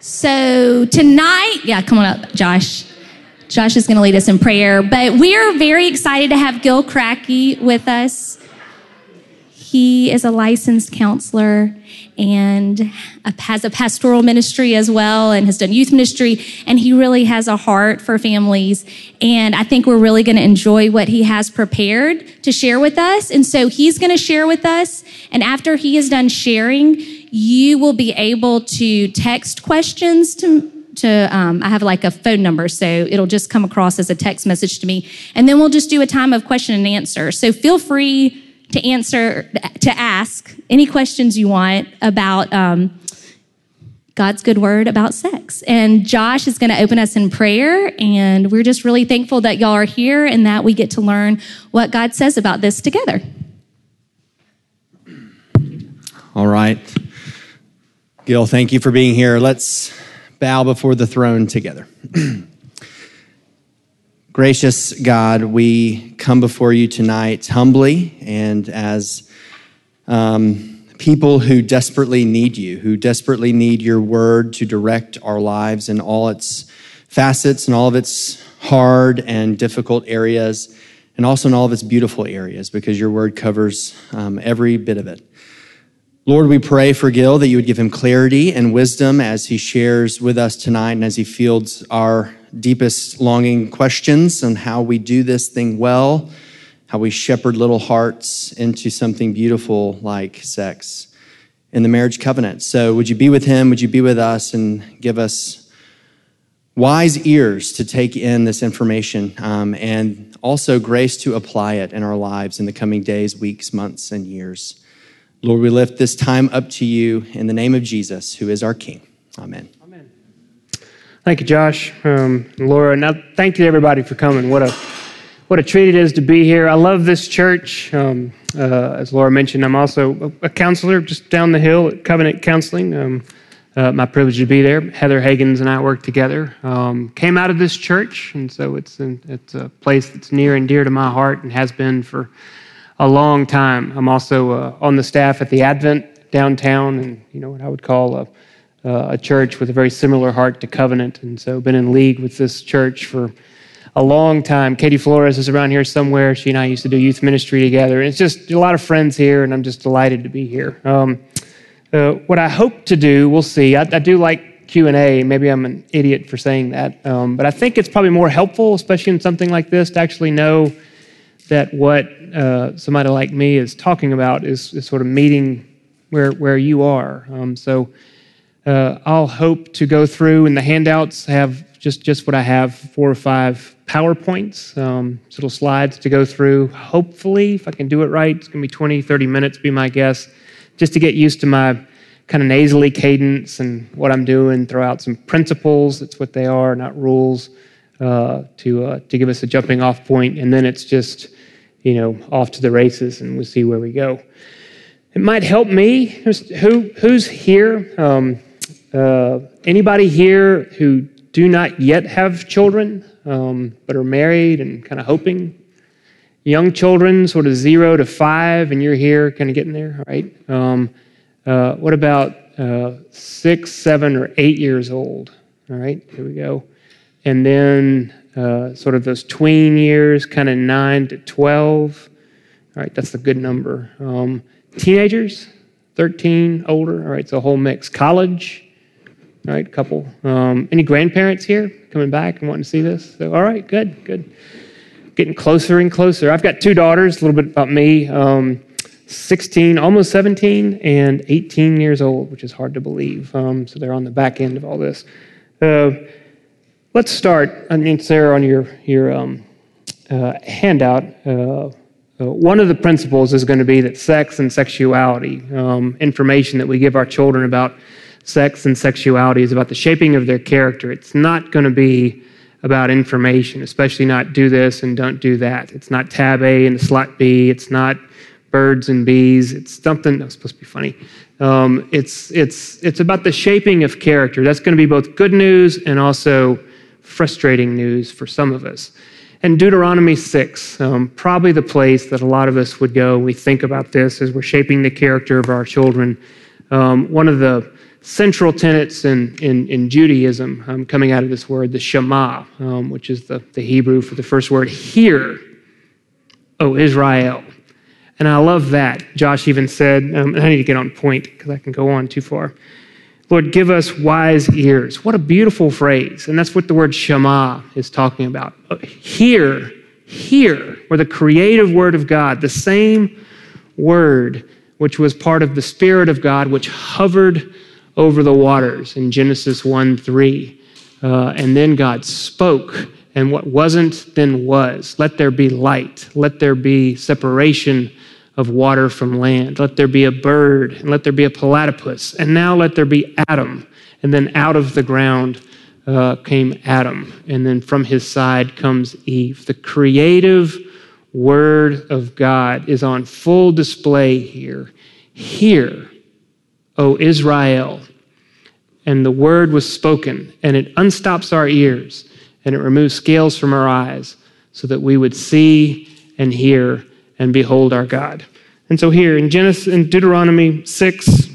So tonight, come on up, Josh. Josh is going to lead us in prayer, but we are very excited to have Gil Cracky with us. He is a licensed counselor and has a pastoral ministry as well and has done youth ministry, and he really has a heart for families, and I think we're really going to enjoy what he has prepared to share with us. And so he's going to share with us, and after he is done sharing, you will be able to text questions to I have like a phone number, so it'll just come across as a text message to me, and then we'll just do a time of question and answer. So feel free to ask any questions you want about God's good word about sex. And Josh is going to open us in prayer, and we're just really thankful that y'all are here and that we get to learn what God says about this together. All right. Gil, thank you for being here. Let's bow before the throne together. Gracious God, we come before you tonight humbly and as people who desperately need you, who desperately need your word to direct our lives in all its facets and all of its hard and difficult areas, and also in all of its beautiful areas, because your word covers every bit of it. Lord, we pray for Gil that you would give him clarity and wisdom as he shares with us tonight and as he fields our deepest longing questions on how we do this thing well, how we shepherd little hearts into something beautiful like sex in the marriage covenant. So would you be with him? Would you be with us and give us wise ears to take in this information and also grace to apply it in our lives in the coming days, weeks, months, and years. Lord, we lift this time up to you in the name of Jesus, who is our King. Amen. Amen. Thank you, Josh, Laura. Now, thank you to everybody for coming. What a treat it is to be here. I love this church. As Laura mentioned, I'm also a counselor just down the hill at Covenant Counseling. My privilege to be there. Heather Hagans and I work together. Came out of this church, and so it's a place that's near and dear to my heart and has been for a long time. I'm also on the staff at the Advent downtown, and what I would call a church with a very similar heart to Covenant, and so been in league with this church for a long time. Katie Flores is around here somewhere. She and I used to do youth ministry together, and it's just a lot of friends here, and I'm just delighted to be here. What I hope to do, we'll see. I do like Q&A. Maybe I'm an idiot for saying that, but I think it's probably more helpful, especially in something like this, to actually know that what somebody like me is talking about is sort of meeting where you are. So I'll hope to go through, and the handouts have just what I have, 4 or 5 PowerPoints, little slides to go through. Hopefully, if I can do it right, it's going to be 20, 30 minutes, be my guess, just to get used to my kind of nasally cadence and what I'm doing, throw out some principles, that's what they are, not rules, to give us a jumping off point, and then it's just off to the races, and we'll see where we go. It might help me. Who's here? Anybody here who do not yet have children, but are married and kind of hoping? Young children, sort of 0 to 5, and you're here kind of getting there, all right? What about 6, 7, or 8 years old? All right, here we go. And then sort of those tween years, kind of 9 to 12. All right, that's a good number. Teenagers, 13, older. All right, so a whole mix. College, all right, couple. Any grandparents here coming back and wanting to see this? So, all right, good. Getting closer and closer. I've got 2 daughters, a little bit about me. 16, almost 17, and 18 years old, which is hard to believe. So they're on the back end of all this. Let's start, Sarah, on your handout. One of the principles is going to be that sex and sexuality, information that we give our children about sex and sexuality, is about the shaping of their character. It's not going to be about information, especially not do this and don't do that. It's not tab A and slot B. It's not birds and bees. It's something that's supposed to be funny. It's about the shaping of character. That's going to be both good news and also frustrating news for some of us. And Deuteronomy 6, probably the place that a lot of us would go when we think about this as we're shaping the character of our children. One of the central tenets in Judaism coming out of this word, the Shema, which is the Hebrew for the first word, hear, O Israel. And I love that. Josh even said, and I need to get on point because I can go on too far. Lord, give us wise ears. What a beautiful phrase. And that's what the word Shema is talking about. Hear, or the creative word of God, the same word which was part of the Spirit of God, which hovered over the waters in Genesis 1:3. And then God spoke, and what wasn't then was. Let there be light. Let there be separation of water from land. Let there be a bird, and let there be a platypus. And now let there be Adam. And then out of the ground came Adam. And then from his side comes Eve. The creative word of God is on full display here. Hear, O Israel. And the word was spoken, and it unstops our ears, and it removes scales from our eyes so that we would see and hear and behold our God. And so here in Deuteronomy 6,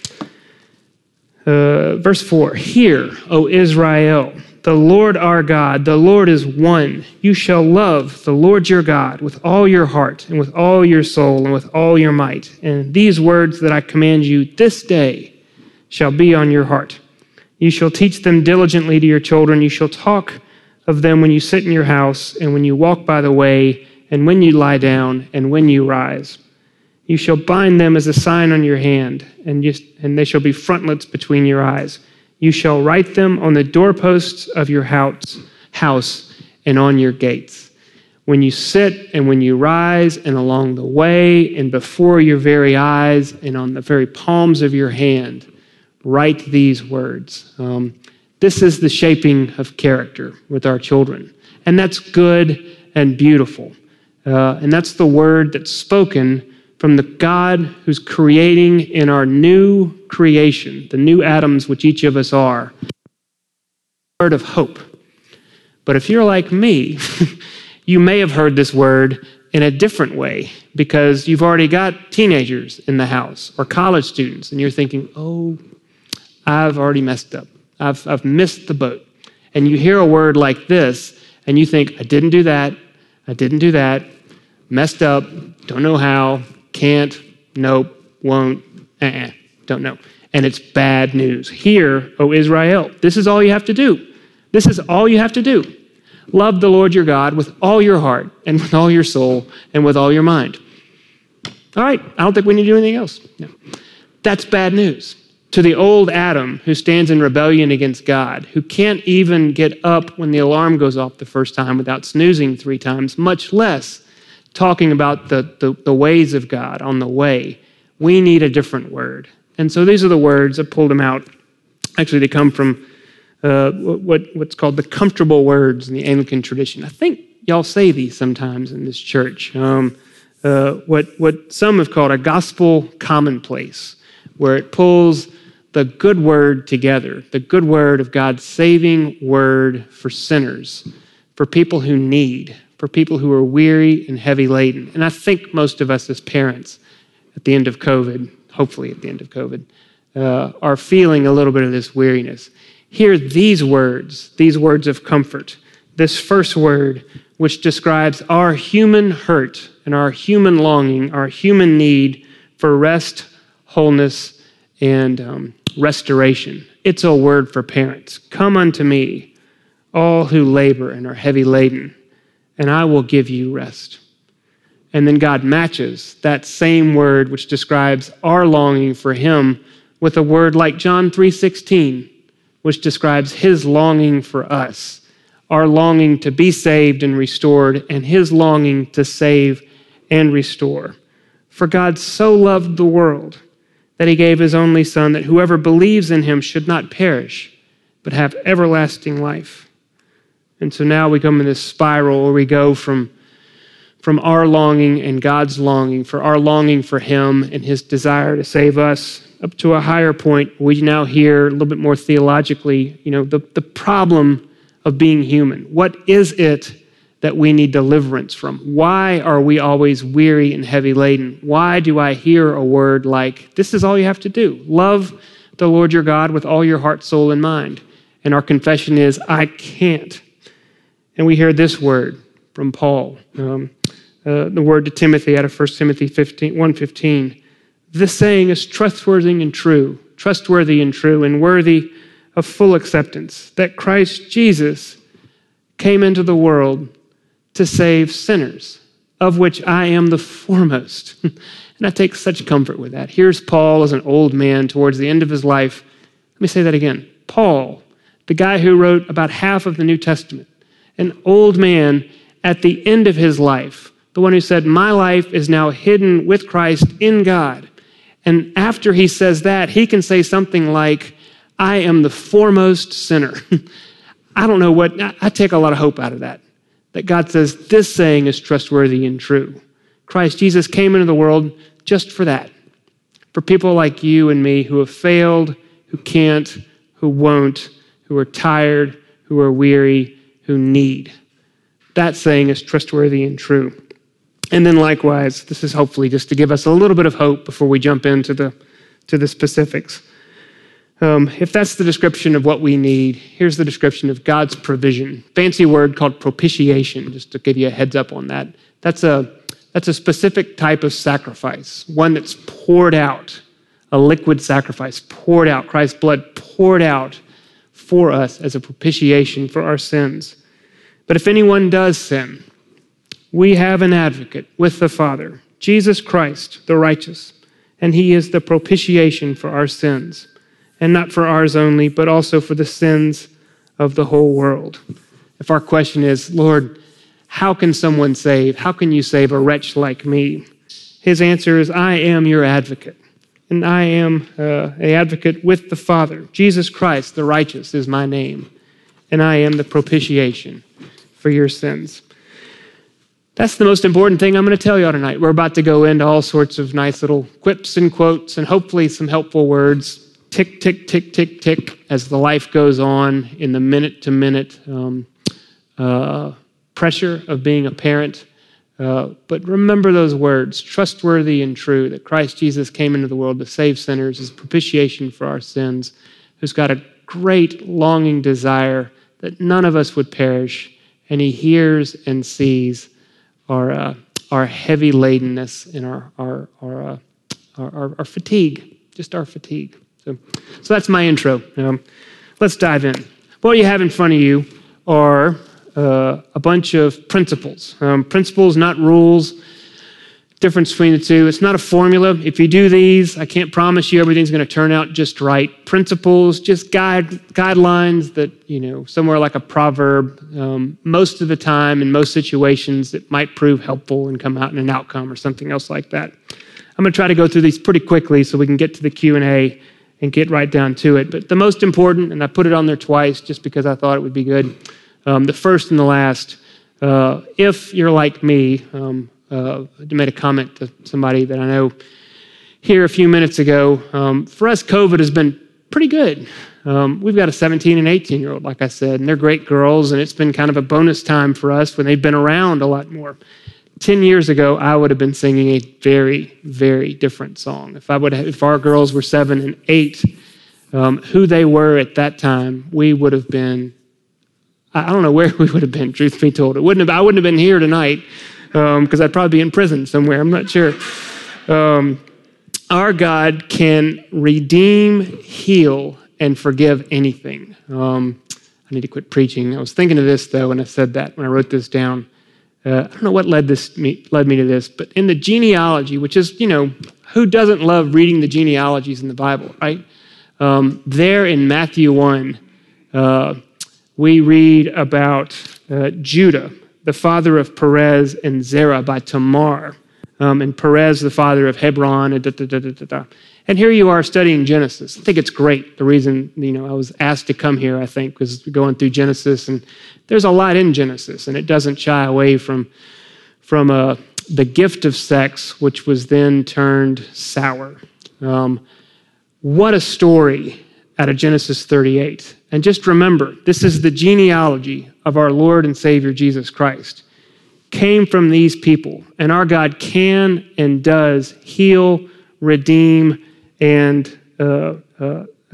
verse 4, hear, O Israel, the Lord our God, the Lord is one. You shall love the Lord your God with all your heart and with all your soul and with all your might. And these words that I command you this day shall be on your heart. You shall teach them diligently to your children. You shall talk of them when you sit in your house and when you walk by the way and when you lie down and when you rise. You shall bind them as a sign on your hand, and they shall be frontlets between your eyes. You shall write them on the doorposts of your house and on your gates. When you sit and when you rise and along the way and before your very eyes and on the very palms of your hand, write these words. This is the shaping of character with our children. And that's good and beautiful. And that's the word that's spoken from the God who's creating in our new creation, the new atoms which each of us are, word of hope. But if you're like me, you may have heard this word in a different way because you've already got teenagers in the house or college students, and you're thinking, oh, I've already messed up. I've missed the boat. And you hear a word like this, and you think, I didn't do that, messed up, don't know how, can't, nope, won't, don't know. And it's bad news. Hear, O Israel, this is all you have to do. This is all you have to do. Love the Lord your God with all your heart and with all your soul and with all your mind. All right, I don't think we need to do anything else. No. That's bad news. To the old Adam who stands in rebellion against God, who can't even get up when the alarm goes off the first time without snoozing 3 times, much less talking about the ways of God on the way. We need a different word. And so these are the words. I pulled them out. Actually, they come from what's called the comfortable words in the Anglican tradition. I think y'all say these sometimes in this church. What some have called a gospel commonplace, where it pulls the good word together, the good word of God's saving word for sinners, for people who need, for people who are weary and heavy laden. And I think most of us as parents at the end of COVID, hopefully at the end of COVID, are feeling a little bit of this weariness. Hear these words of comfort, this first word which describes our human hurt and our human longing, our human need for rest, wholeness, and restoration. It's a word for parents. Come unto me, all who labor and are heavy laden, and I will give you rest. And then God matches that same word which describes our longing for him with a word like John 3:16, which describes his longing for us, our longing to be saved and restored, and his longing to save and restore. For God so loved the world that he gave his only Son, that whoever believes in him should not perish, but have everlasting life. And so now we come in this spiral where we go from our longing and God's longing, for our longing for him and his desire to save us, up to a higher point. We now hear a little bit more theologically, the problem of being human. What is it that we need deliverance from? Why are we always weary and heavy laden? Why do I hear a word like, this is all you have to do? Love the Lord your God with all your heart, soul, and mind. And our confession is, I can't. And we hear this word from Paul, the word to Timothy out of 1 Timothy 1:15. This saying is trustworthy and true, and worthy of full acceptance, that Christ Jesus came into the world to save sinners, of which I am the foremost. And I take such comfort with that. Here's Paul as an old man towards the end of his life. Let me say that again. Paul, the guy who wrote about half of the New Testament, an old man at the end of his life, the one who said, my life is now hidden with Christ in God. And after he says that, he can say something like, I am the foremost sinner. I don't know what, I take a lot of hope out of that God says this saying is trustworthy and true. Christ Jesus came into the world just for that, for people like you and me who have failed, who can't, who won't, who are tired, who are weary, who need. That saying is trustworthy and true. And then likewise, this is hopefully just to give us a little bit of hope before we jump into the specifics. If that's the description of what we need, here's the description of God's provision. Fancy word called propitiation, just to give you a heads up on that. That's a specific type of sacrifice, one that's poured out, a liquid sacrifice, poured out, Christ's blood poured out for us as a propitiation for our sins. But if anyone does sin, we have an advocate with the Father, Jesus Christ, the righteous, and he is the propitiation for our sins. And not for ours only, but also for the sins of the whole world. If our question is, Lord, how can someone save? How can you save a wretch like me? His answer is, I am your advocate. And I am an advocate with the Father. Jesus Christ, the righteous, is my name. And I am the propitiation for your sins. That's the most important thing I'm going to tell you all tonight. We're about to go into all sorts of nice little quips and quotes and hopefully some helpful words. Tick, tick, tick, tick, tick, as the life goes on in the minute-to-minute pressure of being a parent. But remember those words, trustworthy and true, that Christ Jesus came into the world to save sinners as propitiation for our sins, who's got a great longing desire that none of us would perish, and he hears and sees our heavy ladenness and our fatigue, just our fatigue. So that's my intro. Let's dive in. What you have in front of you are a bunch of principles. Principles, not rules. Difference between the two. It's not a formula. If you do these, I can't promise you everything's going to turn out just right. Principles, just guidelines that, somewhere like a proverb, most of the time in most situations it might prove helpful and come out in an outcome or something else like that. I'm going to try to go through these pretty quickly so we can get to the Q&A and get right down to it. But the most important, and I put it on there twice just because I thought it would be good, the first and the last, if you're like me, I made a comment to somebody that I know here a few minutes ago. For us, COVID has been pretty good. We've got a 17 and 18-year-old, like I said, and they're great girls, and it's been kind of a bonus time for us when they've been around a lot more. 10 years ago, I would have been singing a very, very different song. If our girls were 7 and 8, who they were at that time, we would have been, I don't know where we would have been, truth be told. I wouldn't have been here tonight because I'd probably be in prison somewhere. I'm not sure. Our God can redeem, heal, and forgive anything. I need to quit preaching. I was thinking of this, though, when I said that, when I wrote this down. I don't know what led me to this, but in the genealogy, which is, who doesn't love reading the genealogies in the Bible, right? There in Matthew 1, we read about Judah, the father of Perez and Zerah by Tamar, and Perez, the father of Hebron, and here you are studying Genesis. I think it's great. The reason, I was asked to come here, I think, was going through Genesis, and there's a lot in Genesis, and it doesn't shy away from the gift of sex, which was then turned sour. What a story out of Genesis 38. And just remember, this is the genealogy of our Lord and Savior Jesus Christ. Came from these people, and our God can and does heal, redeem, and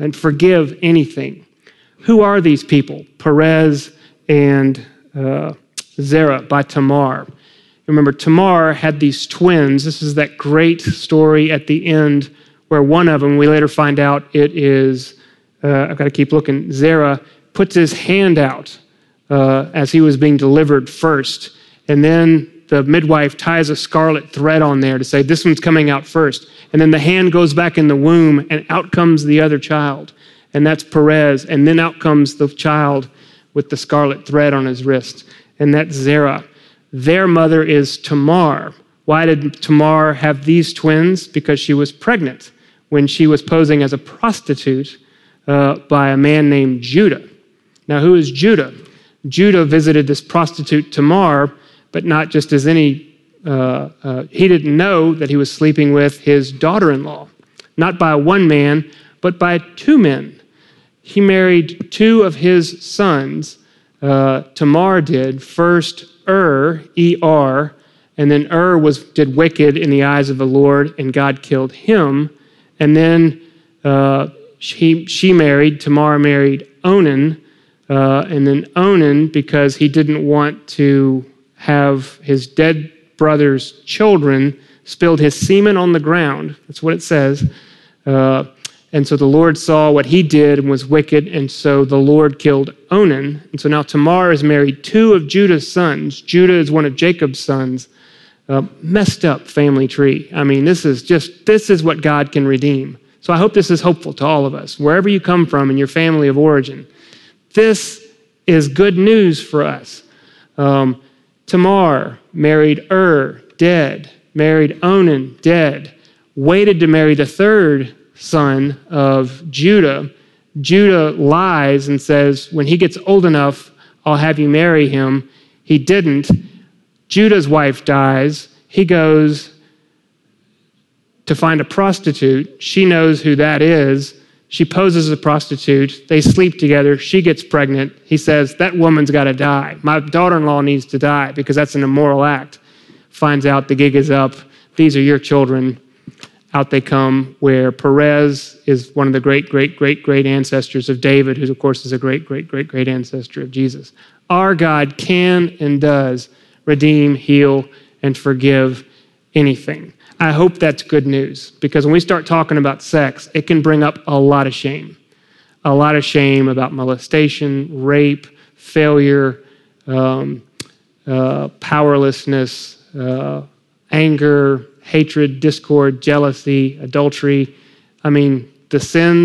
and forgive anything. Who are these people? Perez and Zerah by Tamar. Remember, Tamar had these twins. This is that great story at the end where one of them, we later find out it is, I've got to keep looking, Zerah puts his hand out as he was being delivered first. And then the midwife ties a scarlet thread on there to say, this one's coming out first. And then the hand goes back in the womb and out comes the other child. And that's Perez. And then out comes the child with the scarlet thread on his wrist. And that's Zerah. Their mother is Tamar. Why did Tamar have these twins? Because she was pregnant when she was posing as a prostitute by a man named Judah. Now, who is Judah? Judah visited this prostitute Tamar, but not just as any, he didn't know that he was sleeping with his daughter-in-law, not by one man, but by two men. He married two of his sons. Tamar did, first E-R, and then did wicked in the eyes of the Lord, and God killed him. And then Tamar married Onan, and then Onan, because he didn't want to have his dead brother's children, spilled his semen on the ground. That's what it says. And so the Lord saw what he did and was wicked, and so the Lord killed Onan. And so now Tamar has married two of Judah's sons. Judah is one of Jacob's sons. Messed up family tree. I mean, this is what God can redeem. So I hope this is hopeful to all of us, wherever you come from in your family of origin. This is good news for us. Tamar married dead. Married Onan, dead. Waited to marry the third son of Judah. Judah lies and says, when he gets old enough, I'll have you marry him. He didn't. Judah's wife dies. He goes to find a prostitute. She knows who that is. She poses as a prostitute. They sleep together. She gets pregnant. He says, that woman's got to die. My daughter-in-law needs to die because that's an immoral act. Finds out the gig is up. These are your children. Out they come, where Perez is one of the great ancestors of David, who of course is a great ancestor of Jesus. Our God can and does redeem, heal, and forgive anything. I hope that's good news, because when we start talking about sex, it can bring up a lot of shame. A lot of shame about molestation, rape, failure, powerlessness, anger, hatred, discord, jealousy, adultery. I mean, the sins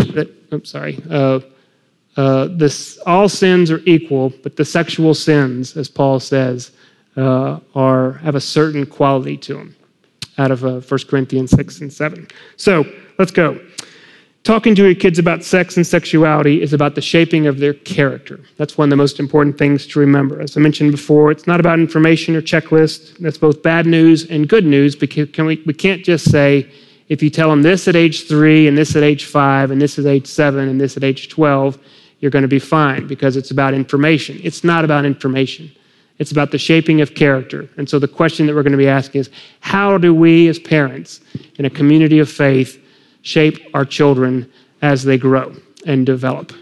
all sins are equal, but the sexual sins, as Paul says, have a certain quality to them, out of 1 Corinthians 6 and 7. So let's go. Talking to your kids about sex and sexuality is about the shaping of their character. That's one of the most important things to remember. As I mentioned before, it's not about information or checklists. That's both bad news and good news, because we can't just say, if you tell them this at age 3 and this at age 5 and this at age 7 and this at age 12, you're going to be fine, because it's about information. It's not about information. It's about the shaping of character. And so the question that we're going to be asking is, how do we as parents in a community of faith shape our children as they grow and develop?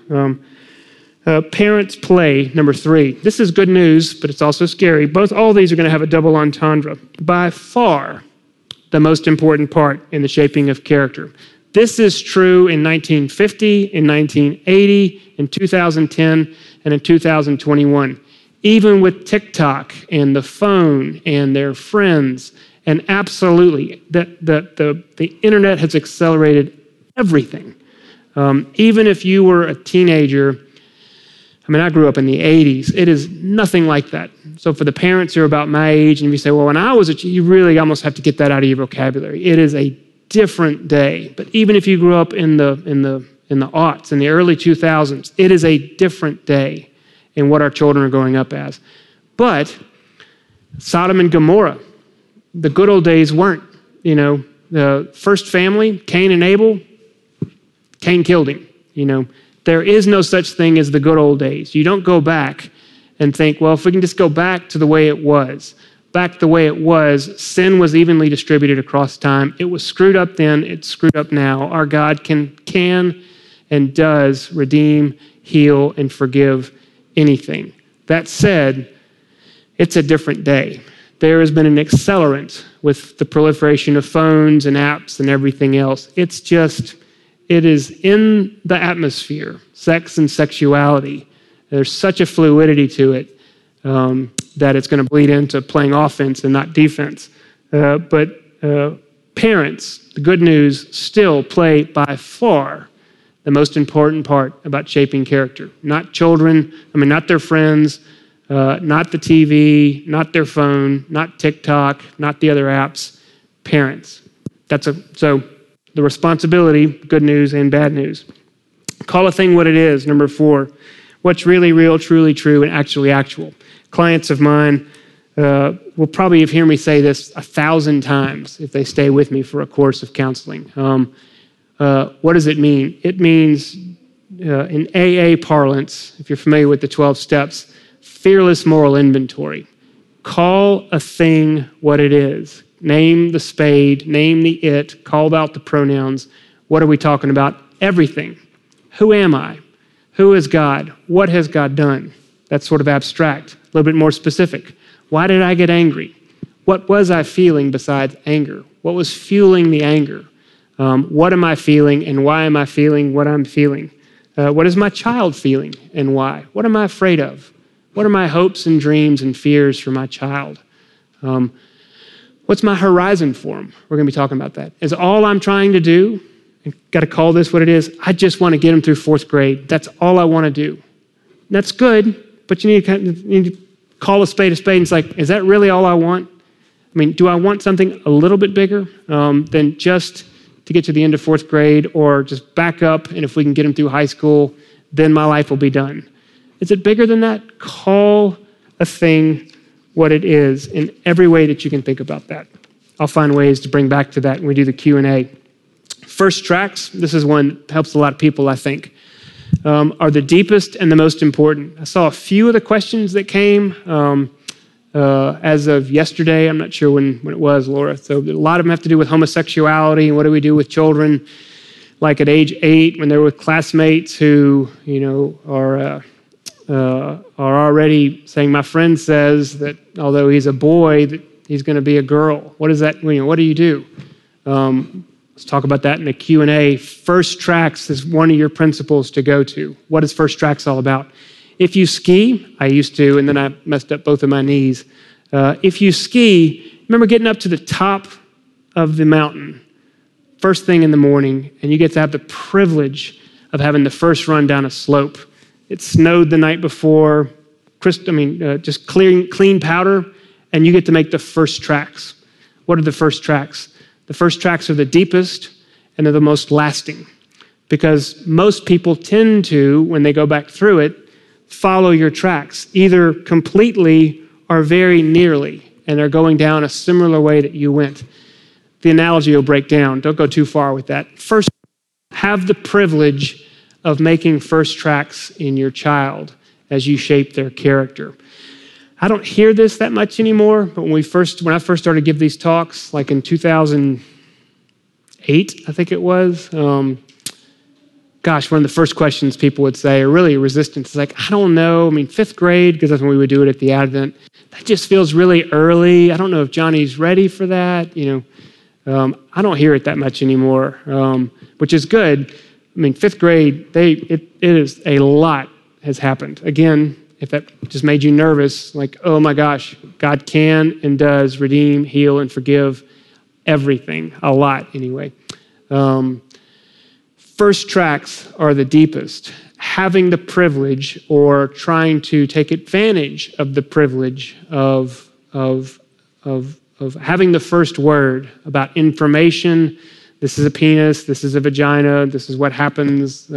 Parents play, number 3. This is good news, but it's also scary. All these are going to have a double entendre. By far, the most important part in the shaping of character. This is true in 1950, in 1980, in 2010, and in 2021. Even with TikTok and the phone and their friends, and absolutely, the internet has accelerated everything. Even if you were a teenager, I grew up in the 80s. It is nothing like that. So for the parents who are about my age, and if you say, well, when I was you really almost have to get that out of your vocabulary. It is a different day. But even if you grew up in the aughts, in the early 2000s, it is a different day in what our children are growing up as. But Sodom and Gomorrah, the good old days weren't. The first family, Cain and Abel, Cain killed him. There is no such thing as the good old days. You don't go back and think, well, if we can just go back to the way it was. Back the way it was, sin was evenly distributed across time. It was screwed up then, it's screwed up now. Our God can and does redeem, heal, and forgive anything. That said, it's a different day. There has been an accelerant with the proliferation of phones and apps and everything else. It is in the atmosphere, sex and sexuality. There's such a fluidity to it that it's going to bleed into playing offense and not defense. But parents, the good news, still play by far the most important part about shaping character. Not children, not their friends, not the TV, not their phone, not TikTok, not the other apps, parents. So the responsibility, good news and bad news. Call a thing what it is, number 4. What's really real, truly true, and actually actual. Clients of mine will probably hear me say this 1,000 times if they stay with me for a course of counseling. What does it mean? It means, in AA parlance, if you're familiar with the 12 steps, fearless moral inventory. Call a thing what it is. Name the spade, name the it, call out the pronouns. What are we talking about? Everything. Who am I? Who is God? What has God done? That's sort of abstract. A little bit more specific. Why did I get angry? What was I feeling besides anger? What was fueling the anger? What am I feeling and why am I feeling what I'm feeling? What is my child feeling and why? What am I afraid of? What are my hopes and dreams and fears for my child? What's my horizon for them? We're going to be talking about that. Is all I'm trying to do, and got to call this what it is, I just want to get them through 4th grade. That's all I want to do. That's good, but you need to call a spade, and it's like, is that really all I want? Do I want something a little bit bigger than just to get to the end of 4th grade or just back up, and if we can get them through high school, then my life will be done? Is it bigger than that? Call a thing what it is in every way that you can think about that. I'll find ways to bring back to that when we do the Q&A. First tracks, this is one that helps a lot of people, I think, are the deepest and the most important. I saw a few of the questions that came as of yesterday. I'm not sure when it was, Laura. So a lot of them have to do with homosexuality and what do we do with children, like at age 8 when they're with classmates who, are already saying, my friend says that although he's a boy, that he's going to be a girl. What does that mean? What do you do? Let's talk about that in the Q&A. First Tracks is one of your principles to go to. What is First Tracks all about? If you ski, I used to, and then I messed up both of my knees. If you ski, remember getting up to the top of the mountain, first thing in the morning, and you get to have the privilege of having the first run down a slope. It snowed the night before, just clean powder, and you get to make the first tracks. What are the first tracks? The first tracks are the deepest and they're the most lasting because most people tend to, when they go back through it, follow your tracks, either completely or very nearly, and they're going down a similar way that you went. The analogy will break down. Don't go too far with that. First, have the privilege of making first tracks in your child as you shape their character. I don't hear this that much anymore, but when I first started to give these talks, like in 2008, I think it was, one of the first questions people would say, or really resistance, is like, I don't know, 5th grade, because that's when we would do it at the Advent, that just feels really early. I don't know if Johnny's ready for that, I don't hear it that much anymore, which is good. 5th grade, it is a lot has happened. Again, if that just made you nervous, like, oh my gosh, God can and does redeem, heal, and forgive everything, a lot anyway. First tracks are the deepest. Having the privilege or trying to take advantage of the privilege of having the first word about information. This is a penis, this is a vagina, this is what happens,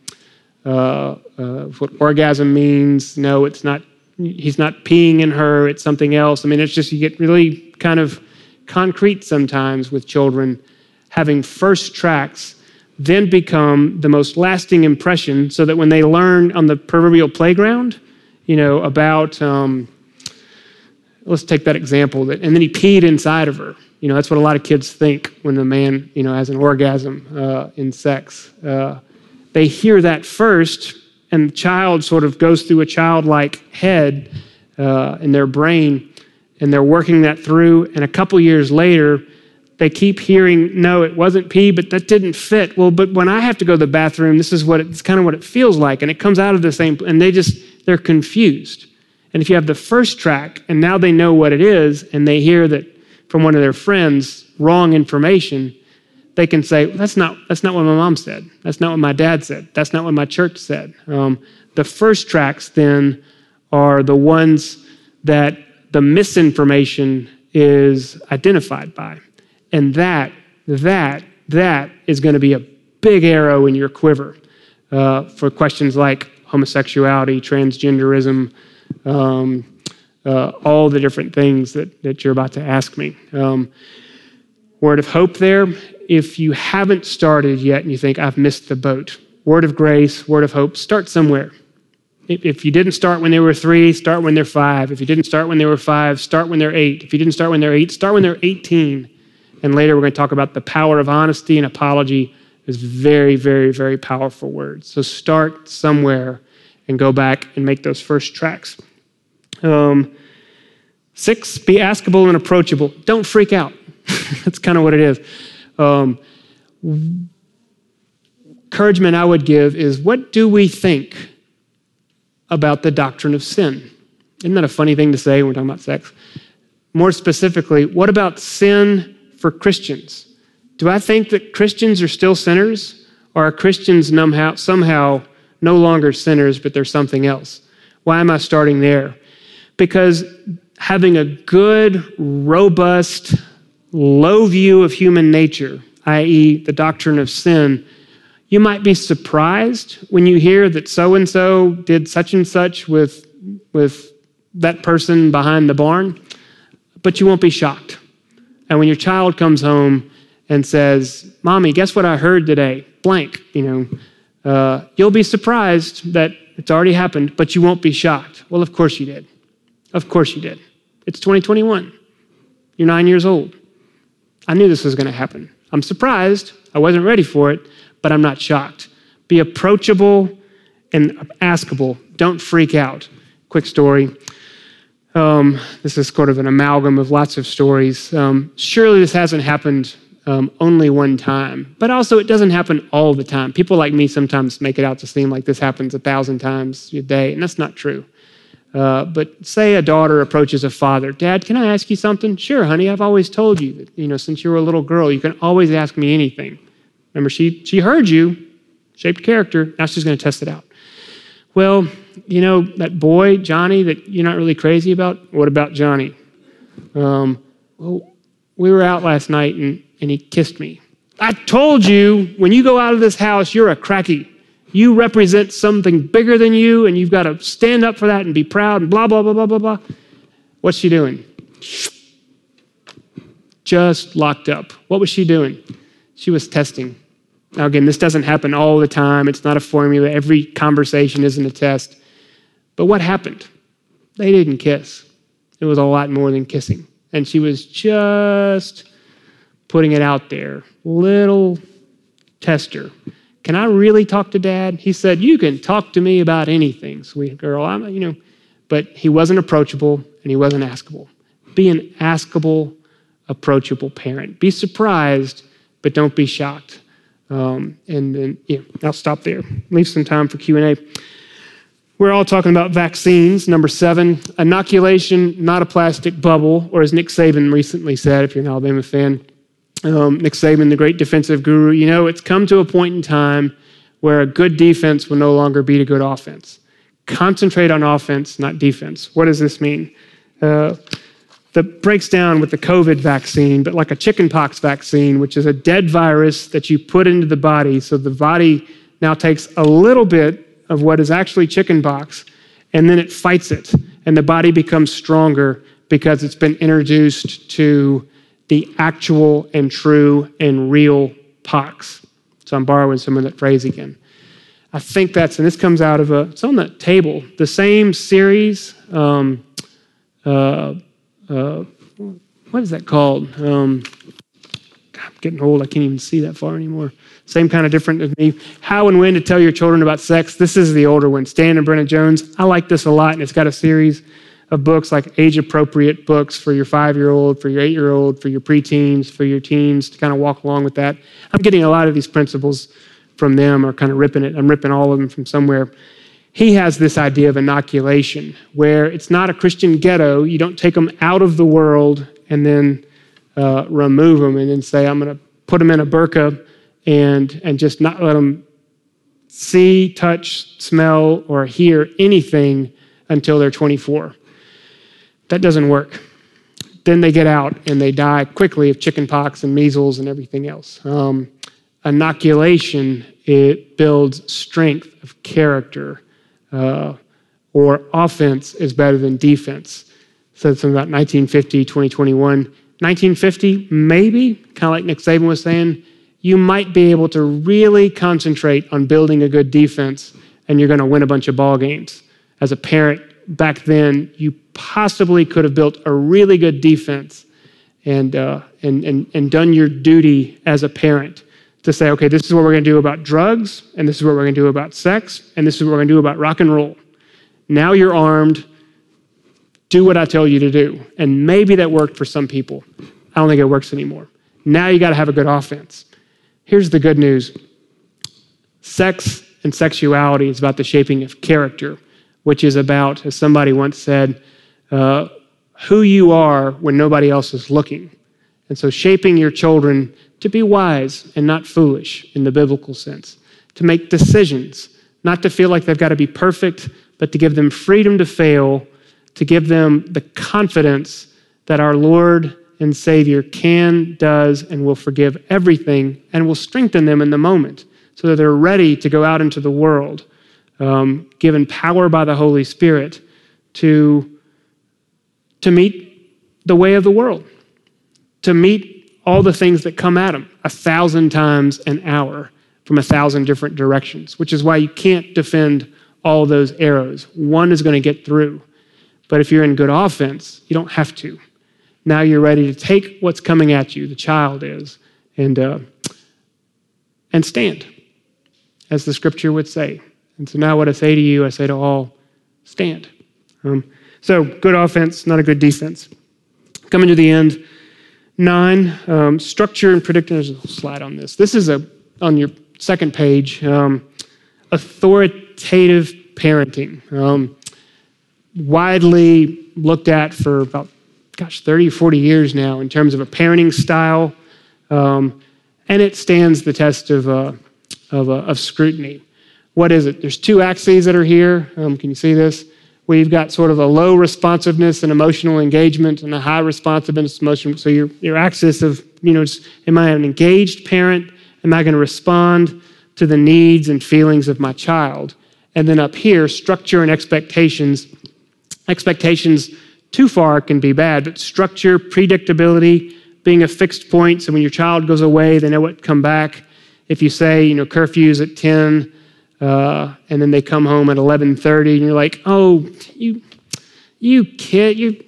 what orgasm means. No, it's not, he's not peeing in her, it's something else. It's just, you get really kind of concrete sometimes with children. Having first tracks then become the most lasting impression so that when they learn on the proverbial playground, about, let's take that example, and then he peed inside of her. That's what a lot of kids think when the man, has an orgasm in sex. they hear that first, and the child sort of goes through a childlike head in their brain, and they're working that through, and a couple years later, they keep hearing, no, it wasn't pee, but that didn't fit. Well, but when I have to go to the bathroom, this is it's kind of what it feels like, and it comes out of the same, and they're confused. And if you have the first track, and now they know what it is, and they hear that from one of their friends, wrong information, they can say, that's not what my mom said. That's not what my dad said. That's not what my church said. The first tracks then are the ones that the misinformation is identified by. And that is going to be a big arrow in your quiver for questions like homosexuality, transgenderism, all the different things that you're about to ask me. Word of hope there, if you haven't started yet and you think, I've missed the boat, word of grace, word of hope, start somewhere. If you didn't start when they were 3, start when they're 5. If you didn't start when they were 5, start when they're 8. If you didn't start when they're 8, start when they're 18. And later we're going to talk about the power of honesty, and apology is very, very, very powerful words. So start somewhere and go back and make those first tracks. 6, be askable and approachable. Don't freak out. That's kind of what it is. Encouragement I would give is, what do we think about the doctrine of sin? Isn't that a funny thing to say when we're talking about sex? More specifically, what about sin for Christians? Do I think that Christians are still sinners, or are Christians somehow no longer sinners, but they're something else? Why am I starting there? Because having a good, robust, low view of human nature, i.e. the doctrine of sin, you might be surprised when you hear that so-and-so did such and such with that person behind the barn, but you won't be shocked. And when your child comes home and says, Mommy, guess what I heard today? Blank, you'll be surprised that it's already happened, but you won't be shocked. Well, of course you did. Of course you did. It's 2021. You're 9 years old. I knew this was going to happen. I'm surprised. I wasn't ready for it, but I'm not shocked. Be approachable and askable. Don't freak out. Quick story. This is sort of an amalgam of lots of stories. Surely this hasn't happened only one time, but also it doesn't happen all the time. People like me sometimes make it out to seem like this happens 1,000 times a day, and that's not true. But say a daughter approaches a father. Dad, can I ask you something? Sure, honey. I've always told you that, since you were a little girl, you can always ask me anything. Remember, she heard you, shaped character. Now she's going to test it out. Well, that boy, Johnny, that you're not really crazy about, what about Johnny? Well, we were out last night and he kissed me. I told you, when you go out of this house, you're a cracky. You represent something bigger than you, and you've got to stand up for that and be proud and blah, blah, blah, blah, blah, blah. What's she doing? Just locked up. What was she doing? She was testing. Now, again, this doesn't happen all the time. It's not a formula. Every conversation isn't a test. But what happened? They didn't kiss. It was a lot more than kissing. And she was just putting it out there. Little tester. Can I really talk to Dad? He said, you can talk to me about anything, sweet girl. But he wasn't approachable and he wasn't askable. Be an askable, approachable parent. Be surprised, but don't be shocked. And then, I'll stop there. Leave some time for Q&A. We're all talking about vaccines. Number 7, inoculation, not a plastic bubble, or as Nick Saban recently said, if you're an Alabama fan, Nick Saban, the great defensive guru, it's come to a point in time where a good defense will no longer beat a good offense. Concentrate on offense, not defense. What does this mean? That breaks down with the COVID vaccine, but like a chickenpox vaccine, which is a dead virus that you put into the body. So the body now takes a little bit of what is actually chickenpox, and then it fights it. And the body becomes stronger because it's been introduced to the actual and true and real pox. So I'm borrowing some of that phrase again. I think and this comes out of it's on the table, the same series, what is that called? I'm getting old. I can't even see that far anymore. Same kind of different as me. How and when to tell your children about sex. This is the older one. Stan and Brenna Jones. I like this a lot, and it's got a series of books, like age-appropriate books for your 5-year-old, for your 8-year-old, for your preteens, for your teens, to kind of walk along with that. I'm getting a lot of these principles from them, or kind of ripping it. I'm ripping all of them from somewhere. He has this idea of inoculation, where it's not a Christian ghetto. You don't take them out of the world and then remove them and then say, I'm going to put them in a burqa and just not let them see, touch, smell, or hear anything until they're 24. That doesn't work. Then they get out and they die quickly of chickenpox and measles and everything else. Inoculation, it builds strength of character, or offense is better than defense. Said something about 1950, 2021. 1950, maybe, kind of like Nick Saban was saying, you might be able to really concentrate on building a good defense, and you're going to win a bunch of ball games. As a parent, back then, you possibly could have built a really good defense and done your duty as a parent to say, okay, this is what we're going to do about drugs, and this is what we're going to do about sex, and this is what we're going to do about rock and roll. Now you're armed. Do what I tell you to do. And maybe that worked for some people. I don't think it works anymore. Now you got to have a good offense. Here's the good news. Sex and sexuality is about the shaping of character, which is about, as somebody once said, who you are when nobody else is looking. And so shaping your children to be wise and not foolish in the biblical sense, to make decisions, not to feel like they've got to be perfect, but to give them freedom to fail, to give them the confidence that our Lord and Savior can, does, and will forgive everything and will strengthen them in the moment so that they're ready to go out into the world, given power by the Holy Spirit to meet the way of the world, to meet all the things that come at them 1,000 times an hour from 1,000 different directions, which is why you can't defend all those arrows. One is going to get through. But if you're in good offense, you don't have to. Now you're ready to take what's coming at you, the child is, and stand, as the scripture would say. And so now what I say to you, I say to all, stand. So good offense, not a good defense. Coming to the end, 9, structure and predictive. There's a slide on this. This is on your second page, authoritative parenting. Widely looked at for about, 30 or 40 years now in terms of a parenting style, and it stands the test of scrutiny. What is it? There's 2 axes that are here. Can you see this? We've got sort of a low responsiveness and emotional engagement and a high responsiveness, emotional. So your axis of, am I an engaged parent? Am I going to respond to the needs and feelings of my child? And then up here, structure and expectations. Expectations too far can be bad, but structure, predictability, being a fixed point. So when your child goes away, they know what to come back. If you say, curfew's at 10, and then they come home at 11:30, and you're like, oh, you kid,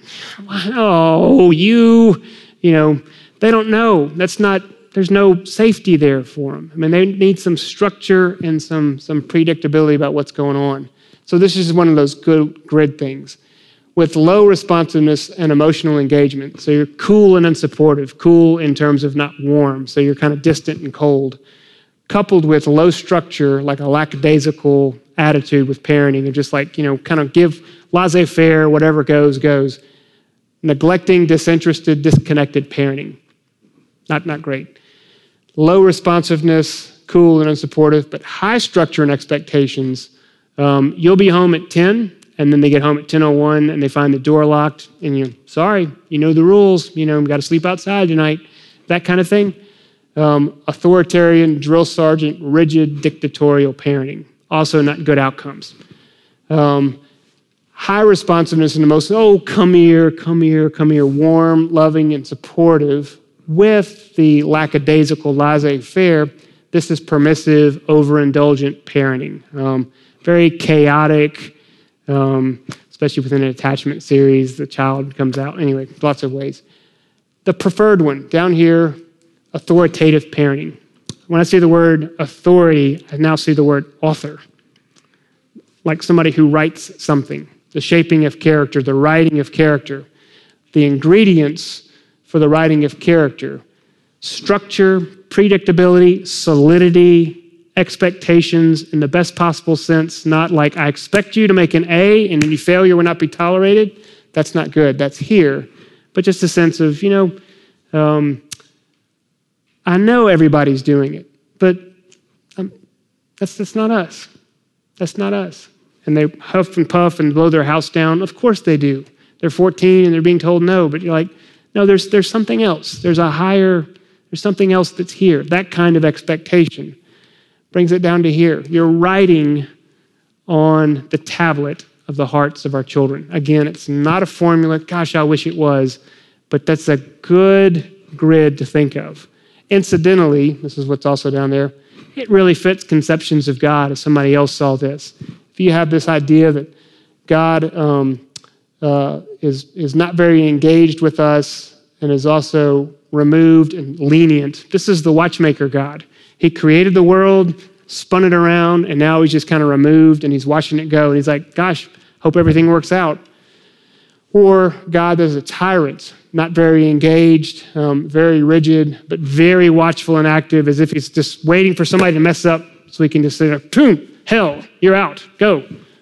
they don't know. There's no safety there for them. I mean, they need some structure and some predictability about what's going on. So this is one of those good grid things. With low responsiveness and emotional engagement. So you're cool and unsupportive, cool in terms of not warm, so you're kind of distant and cold. Coupled with low structure, like a lackadaisical attitude with parenting, and just like, kind of give laissez-faire, whatever goes. Neglecting, disinterested, disconnected parenting. Not great. Low responsiveness, cool and unsupportive, but high structure and expectations. You'll be home at 10, and then they get home at 10:01 and they find the door locked, and you're sorry, you know the rules, got to sleep outside tonight, that kind of thing. Authoritarian, drill sergeant, rigid, dictatorial parenting. Also not good outcomes. High responsiveness and emotion, come here, warm, loving, and supportive. With the lackadaisical laissez-faire, this is permissive, overindulgent parenting. Very chaotic, especially within an attachment series, the child comes out. Anyway, lots of ways. The preferred one, down here, authoritative parenting. When I see the word authority, I now see the word author. Like somebody who writes something, the shaping of character, the writing of character, the ingredients for the writing of character, structure, predictability, solidity, expectations in the best possible sense, not like I expect you to make an A and any failure will not be tolerated. That's not good. That's here. But just a sense of, I know everybody's doing it, but that's not us. That's not us. And they huff and puff and blow their house down. Of course they do. They're 14 and they're being told no, but you're like, no, there's something else. There's something else that's here. That kind of expectation brings it down to here. You're writing on the tablet of the hearts of our children. Again, it's not a formula. Gosh, I wish it was, but that's a good grid to think of. Incidentally, this is what's also down there, it really fits conceptions of God as somebody else saw this. If you have this idea that God is not very engaged with us and is also removed and lenient, this is the watchmaker God. He created the world, spun it around, and now he's just kind of removed and he's watching it go. And he's like, gosh, hope everything works out. Or God is a tyrant, not very engaged, very rigid, but very watchful and active, as if he's just waiting for somebody to mess up so he can just say, boom, hell, you're out, go.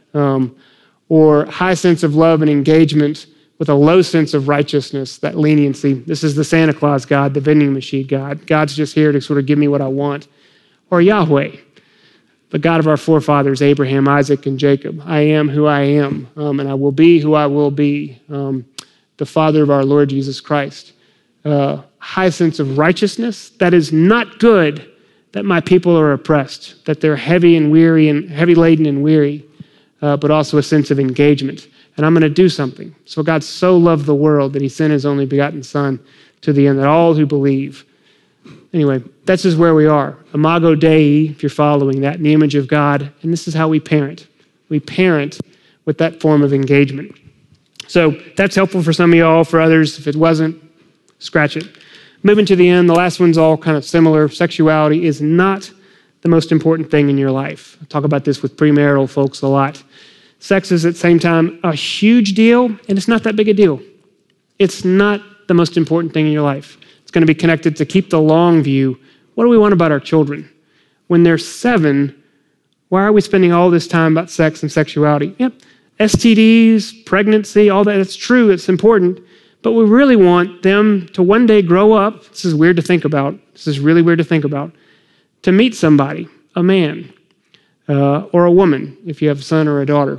Or high sense of love and engagement with a low sense of righteousness, that leniency. This is the Santa Claus God, the vending machine God. God's just here to sort of give me what I want. Or Yahweh, the God of our forefathers, Abraham, Isaac, and Jacob. I am who I am, and I will be who I will be. The Father of our Lord Jesus Christ. High sense of righteousness. That is not good that my people are oppressed, that they're heavy and weary and heavy laden and weary, but also a sense of engagement. And I'm going to do something. So God so loved the world that he sent his only begotten Son to the end, that all who believe. Anyway, that's just where we are. Imago Dei, if you're following that, in the image of God. And this is how we parent. We parent with that form of engagement. So that's helpful for some of y'all. For others, if it wasn't, scratch it. Moving to the end, the last one's all kind of similar. Sexuality is not the most important thing in your life. I talk about this with premarital folks a lot. Sex is at the same time a huge deal, and it's not that big a deal. It's not the most important thing in your life. It's going to be connected to keep the long view. What do we want about our children? When they're 7, why are we spending all this time about sex and sexuality? Yep, STDs, pregnancy, all that, it's true, it's important, but we really want them to one day grow up, this is weird to think about, this is really weird to think about, to meet somebody, a man, or a woman, if you have a son or a daughter,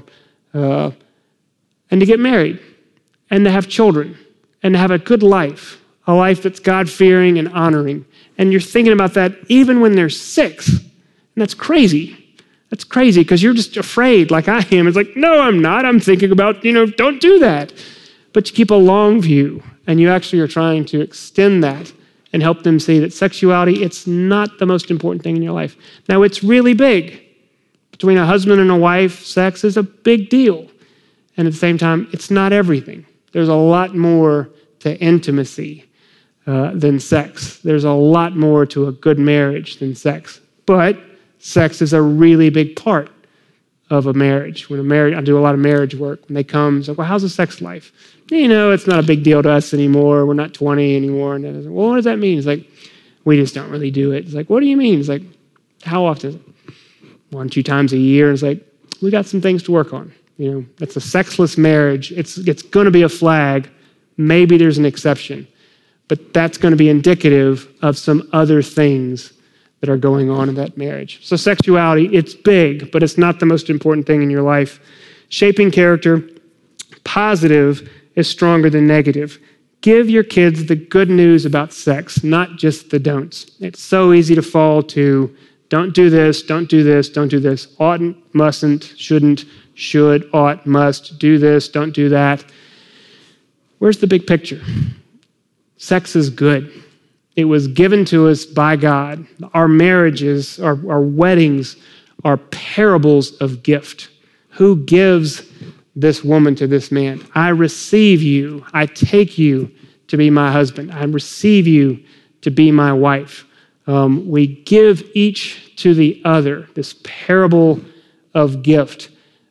and to get married, and to have children, and to have a good life, a life that's God-fearing and honoring. And you're thinking about that even when they're 6, and that's crazy. That's crazy because you're just afraid like I am. It's like, no, I'm not. I'm thinking about, don't do that. But you keep a long view, and you actually are trying to extend that and help them see that sexuality, it's not the most important thing in your life. Now, it's really big. Between a husband and a wife, sex is a big deal. And at the same time, it's not everything. There's a lot more to intimacy than sex. There's a lot more to a good marriage than sex. But sex is a really big part of a marriage. I do a lot of marriage work. When they come, it's like, well, how's the sex life? It's not a big deal to us anymore. We're not 20 anymore. And like, well, what does that mean? It's like, we just don't really do it. It's like, what do you mean? It's like, how often? 1-2 times a year. It's like, we got some things to work on. That's a sexless marriage. It's going to be a flag. Maybe there's an exception. But that's going to be indicative of some other things that are going on in that marriage. So sexuality, it's big, but it's not the most important thing in your life. Shaping character, positive is stronger than negative. Give your kids the good news about sex, not just the don'ts. It's so easy to fall to, don't do this, don't do this, don't do this. Oughtn't, mustn't, shouldn't, should, ought, must, do this, don't do that. Where's the big picture? Sex is good. It was given to us by God. Our marriages, our weddings are parables of gift. Who gives this woman to this man? I receive you. I take you to be my husband. I receive you to be my wife. We give each to the other, this parable of gift.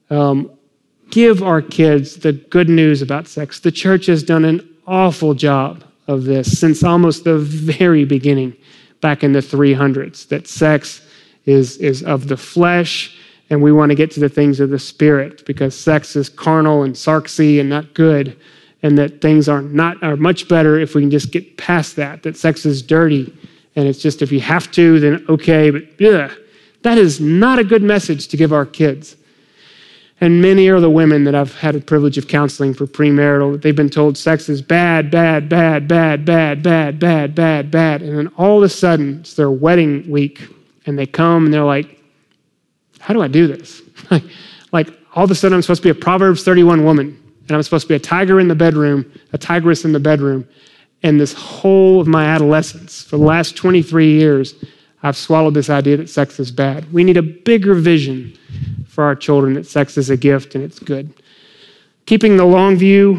Give our kids the good news about sex. The church has done an awful job of this since almost the very beginning, back in the 300s, that sex is of the flesh, and we want to get to the things of the spirit because sex is carnal and sarxy and not good, and that things are much better if we can just get past that sex is dirty, and it's just if you have to, then okay, but that is not a good message to give our kids. And many are the women that I've had the privilege of counseling for premarital. They've been told sex is bad, bad, bad, bad, bad, bad, bad, bad, bad. And then all of a sudden, it's their wedding week, and they come and they're like, how do I do this? Like all of a sudden, I'm supposed to be a Proverbs 31 woman, and I'm supposed to be a tiger in the bedroom, a tigress in the bedroom. And this whole of my adolescence, for the last 23 years, I've swallowed this idea that sex is bad. We need a bigger vision for our children that sex is a gift and it's good. Keeping the long view,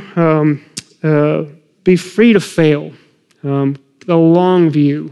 be free to fail. The long view.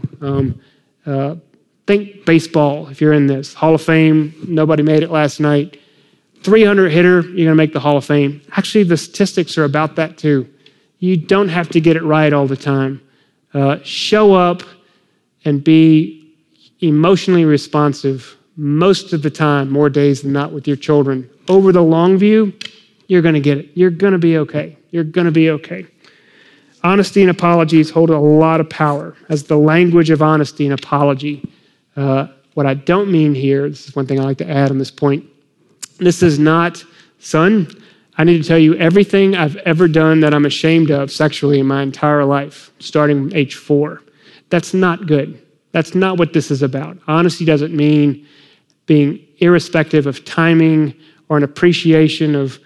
Think baseball if you're in this. Hall of Fame, nobody made it last night. 300 hitter, you're going to make the Hall of Fame. Actually, the statistics are about that too. You don't have to get it right all the time. Show up and be emotionally responsive most of the time, more days than not with your children. Over the long view, you're going to get it. You're going to be okay. You're going to be okay. Honesty and apologies hold a lot of power as the language of honesty and apology. What I don't mean here, this is one thing I like to add on this point. This is not, son, I need to tell you everything I've ever done that I'm ashamed of sexually in my entire life, starting age 4. That's not good. That's not what this is about. Honesty doesn't mean being irrespective of timing or an appreciation of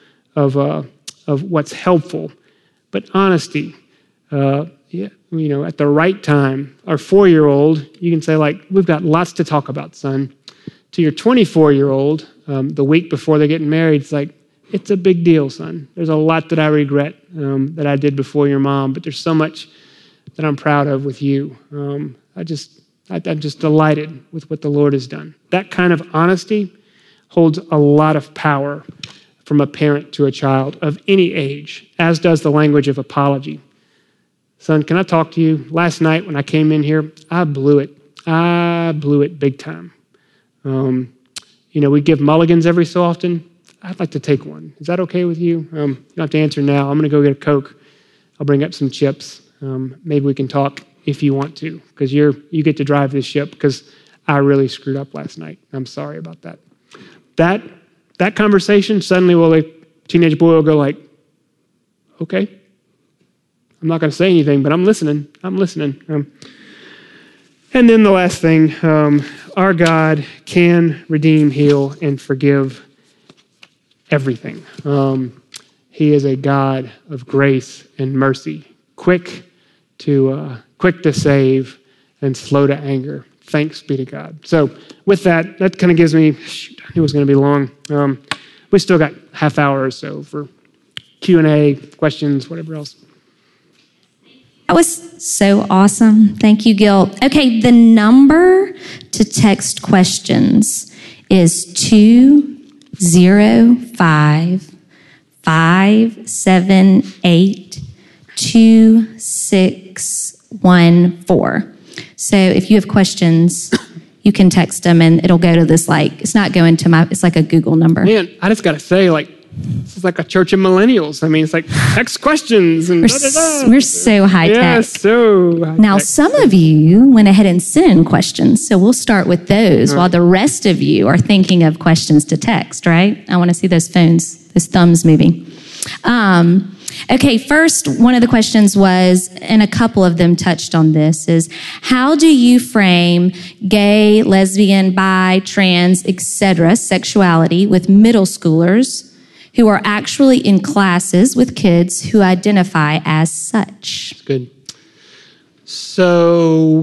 what's helpful, but honesty. At the right time. Our 4-year-old, you can say like, we've got lots to talk about, son. To your 24-year-old, the week before they're getting married, it's like, it's a big deal, son. There's a lot that I regret that I did before your mom, but there's so much that I'm proud of with you. I'm just delighted with what the Lord has done. That kind of honesty holds a lot of power from a parent to a child of any age, as does the language of apology. Son, can I talk to you? Last night when I came in here, I blew it. I blew it big time. We give mulligans every so often. I'd like to take one. Is that okay with you? You don't have to answer now. I'm going to go get a Coke. I'll bring up some chips. Maybe we can talk if you want to, because you get to drive this ship because I really screwed up last night. I'm sorry about that. That conversation, suddenly a teenage boy will go like, okay, I'm not going to say anything, but I'm listening. And then the last thing, our God can redeem, heal, and forgive everything. He is a God of grace and mercy, quick to save and slow to anger. Thanks be to God. So with that kind of gives me, I knew it was going to be long. We still got half hour or so for Q&A, questions, whatever else. That was so awesome. Thank you, Gil. Okay, the number to text questions is 205-578-2614. So if you have questions, you can text them and it'll go to this, it's not going to it's like a Google number. Man, I just got to say, this is like a church of millennials. I mean, it's like text questions and we're so high tech. Yeah, so high now, tech. some of you went ahead and sent in questions, so we'll start with those while the rest of you are thinking of questions to text, right? I want to see those thumbs moving. Okay, first, one of the questions was, and a couple of them touched on this, is how do you frame gay, lesbian, bi, trans, etc. sexuality with middle schoolers who are actually in classes with kids who identify as such? Good. So,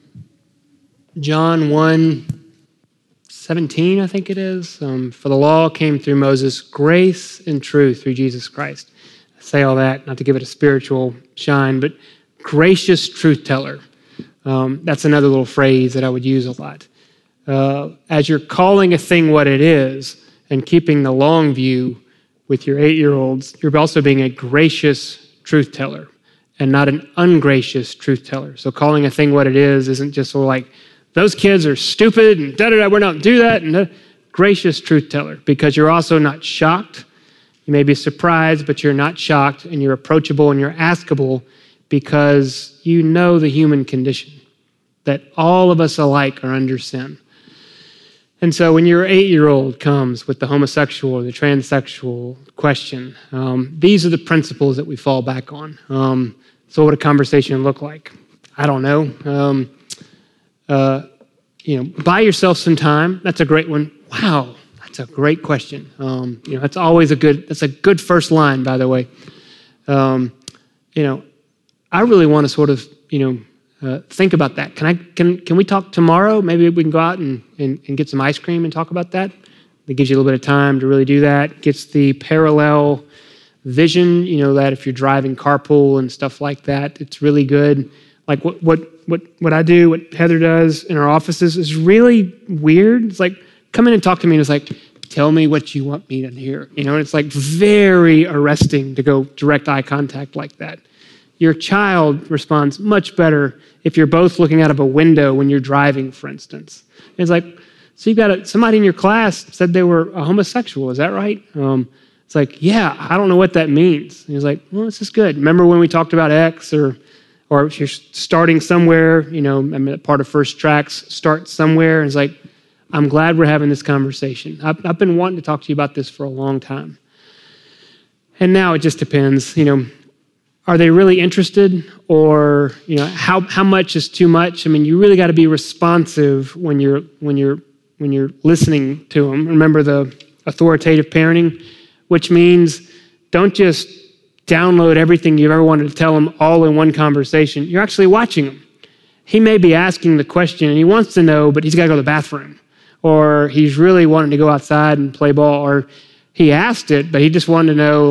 John 1:17, I think it is. For the law came through Moses, grace and truth through Jesus Christ. I say all that, not to give it a spiritual shine, but gracious truth teller. That's another little phrase that I would use a lot. As you're calling a thing what it is and keeping the long view with your 8-year-olds, you're also being a gracious truth teller and not an ungracious truth teller. So calling a thing what it is isn't just sort of like, those kids are stupid and da-da-da, we're not do that. And gracious truth teller, because you're also not shocked. You may be surprised, but you're not shocked, and you're approachable and you're askable because you know the human condition, that all of us alike are under sin. And so when your 8-year-old comes with the homosexual or the transsexual question, these are the principles that we fall back on. So what would a conversation look like? I don't know. Buy yourself some time. That's a great one. Wow, that's a great question. That's always that's a good first line, by the way. I really want to sort of, think about that. Can we talk tomorrow? Maybe we can go out and get some ice cream and talk about that. That gives you a little bit of time to really do that. Gets the parallel vision, that if you're driving carpool and stuff like that, it's really good. Like what I do, what Heather does in our offices is really weird. It's like, come in and talk to me, and it's like, tell me what you want me to hear. And it's like very arresting to go direct eye contact like that. Your child responds much better if you're both looking out of a window when you're driving, for instance. It's like, so you've got somebody in your class said they were a homosexual, is that right? It's like, yeah, I don't know what that means. And he's like, well, this is good. Remember when we talked about X, or if you're starting somewhere, part of First Tracks, start somewhere. And it's like, I'm glad we're having this conversation. I've been wanting to talk to you about this for a long time. And now it just depends, are they really interested, or how much is too much? I mean, you really got to be responsive when you're listening to them. Remember the authoritative parenting, which means don't just download everything you've ever wanted to tell them all in one conversation. You're actually watching them. He may be asking the question and he wants to know, but he's got to go to the bathroom, or he's really wanting to go outside and play ball, or he asked it, but he just wanted to know,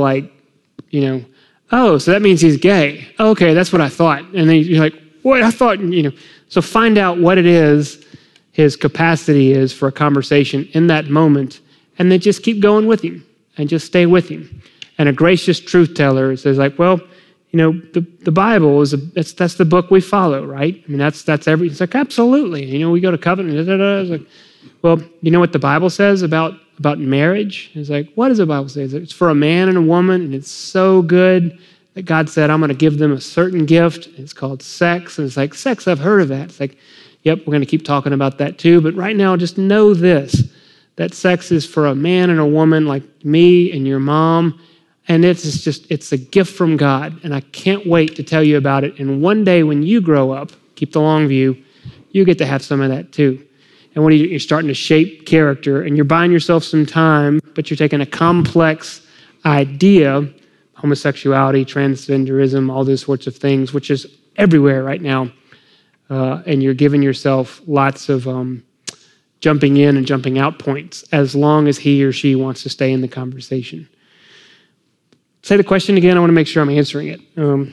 oh, so that means he's gay. Okay, that's what I thought. And then you're like, what? I thought, So find out what it is his capacity is for a conversation in that moment, and then just keep going with him and just stay with him. And a gracious truth teller says like, well, the Bible that's the book we follow, right? I mean, that's every. It's like, absolutely. We go to covenant. It's like, well, you know what the Bible says about marriage? It's like, what does the Bible say? It's for a man and a woman, and it's so good that God said, I'm going to give them a certain gift. It's called sex. And it's like, sex, I've heard of that. It's like, yep, we're going to keep talking about that too. But right now, just know this, that sex is for a man and a woman like me and your mom. And it's a gift from God. And I can't wait to tell you about it. And one day when you grow up, keep the long view, you get to have some of that too. And when you're starting to shape character, and you're buying yourself some time, but you're taking a complex idea, homosexuality, transgenderism, all those sorts of things, which is everywhere right now, and you're giving yourself lots of jumping in and jumping out points, as long as he or she wants to stay in the conversation. Say the question again. I want to make sure I'm answering it.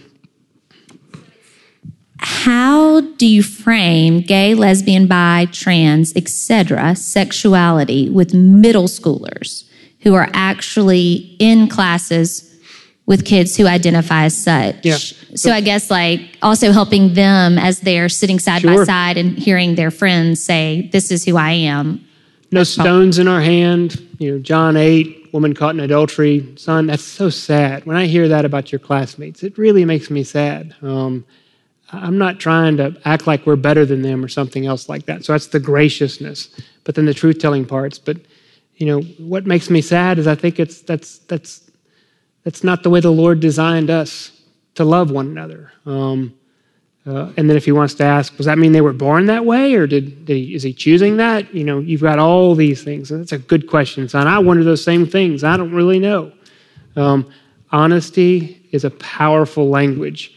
How do you frame gay, lesbian, bi, trans, etc. sexuality with middle schoolers who are actually in classes with kids who identify as such? Yeah. So I guess also helping them as they're sitting side by side and hearing their friends say, this is who I am. No stones in our hand. John 8, woman caught in adultery. Son, that's so sad. When I hear that about your classmates, it really makes me sad. I'm not trying to act like we're better than them or something else like that. So that's the graciousness. But then the truth-telling parts. But, what makes me sad is I think that's not the way the Lord designed us to love one another. And then if he wants to ask, does that mean they were born that way, or is he choosing that? You've got all these things. That's a good question, son. I wonder those same things. I don't really know. Honesty is a powerful language.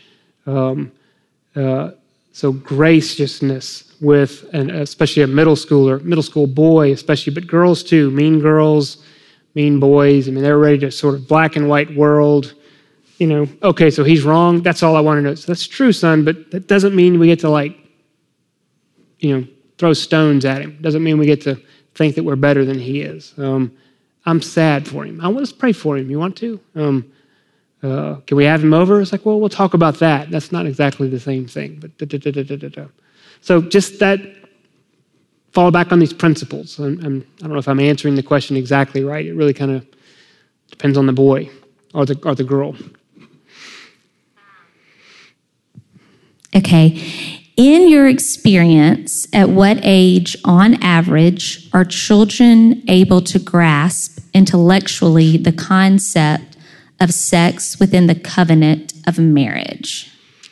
So graciousness with, especially a middle school boy especially, but girls too, mean girls, mean boys. I mean, they're ready to sort of black and white world. Okay, so he's wrong. That's all I want to know. So that's true, son, but that doesn't mean we get to throw stones at him. Doesn't mean we get to think that we're better than he is. I'm sad for him. I want to pray for him. You want to? Can we have him over? It's like, well, we'll talk about that. That's not exactly the same thing. But So just that, fall back on these principles. I don't know if I'm answering the question exactly right. It really kind of depends on the boy or the girl. Okay. In your experience, at what age, on average, are children able to grasp intellectually the concept of sex within the covenant of marriage?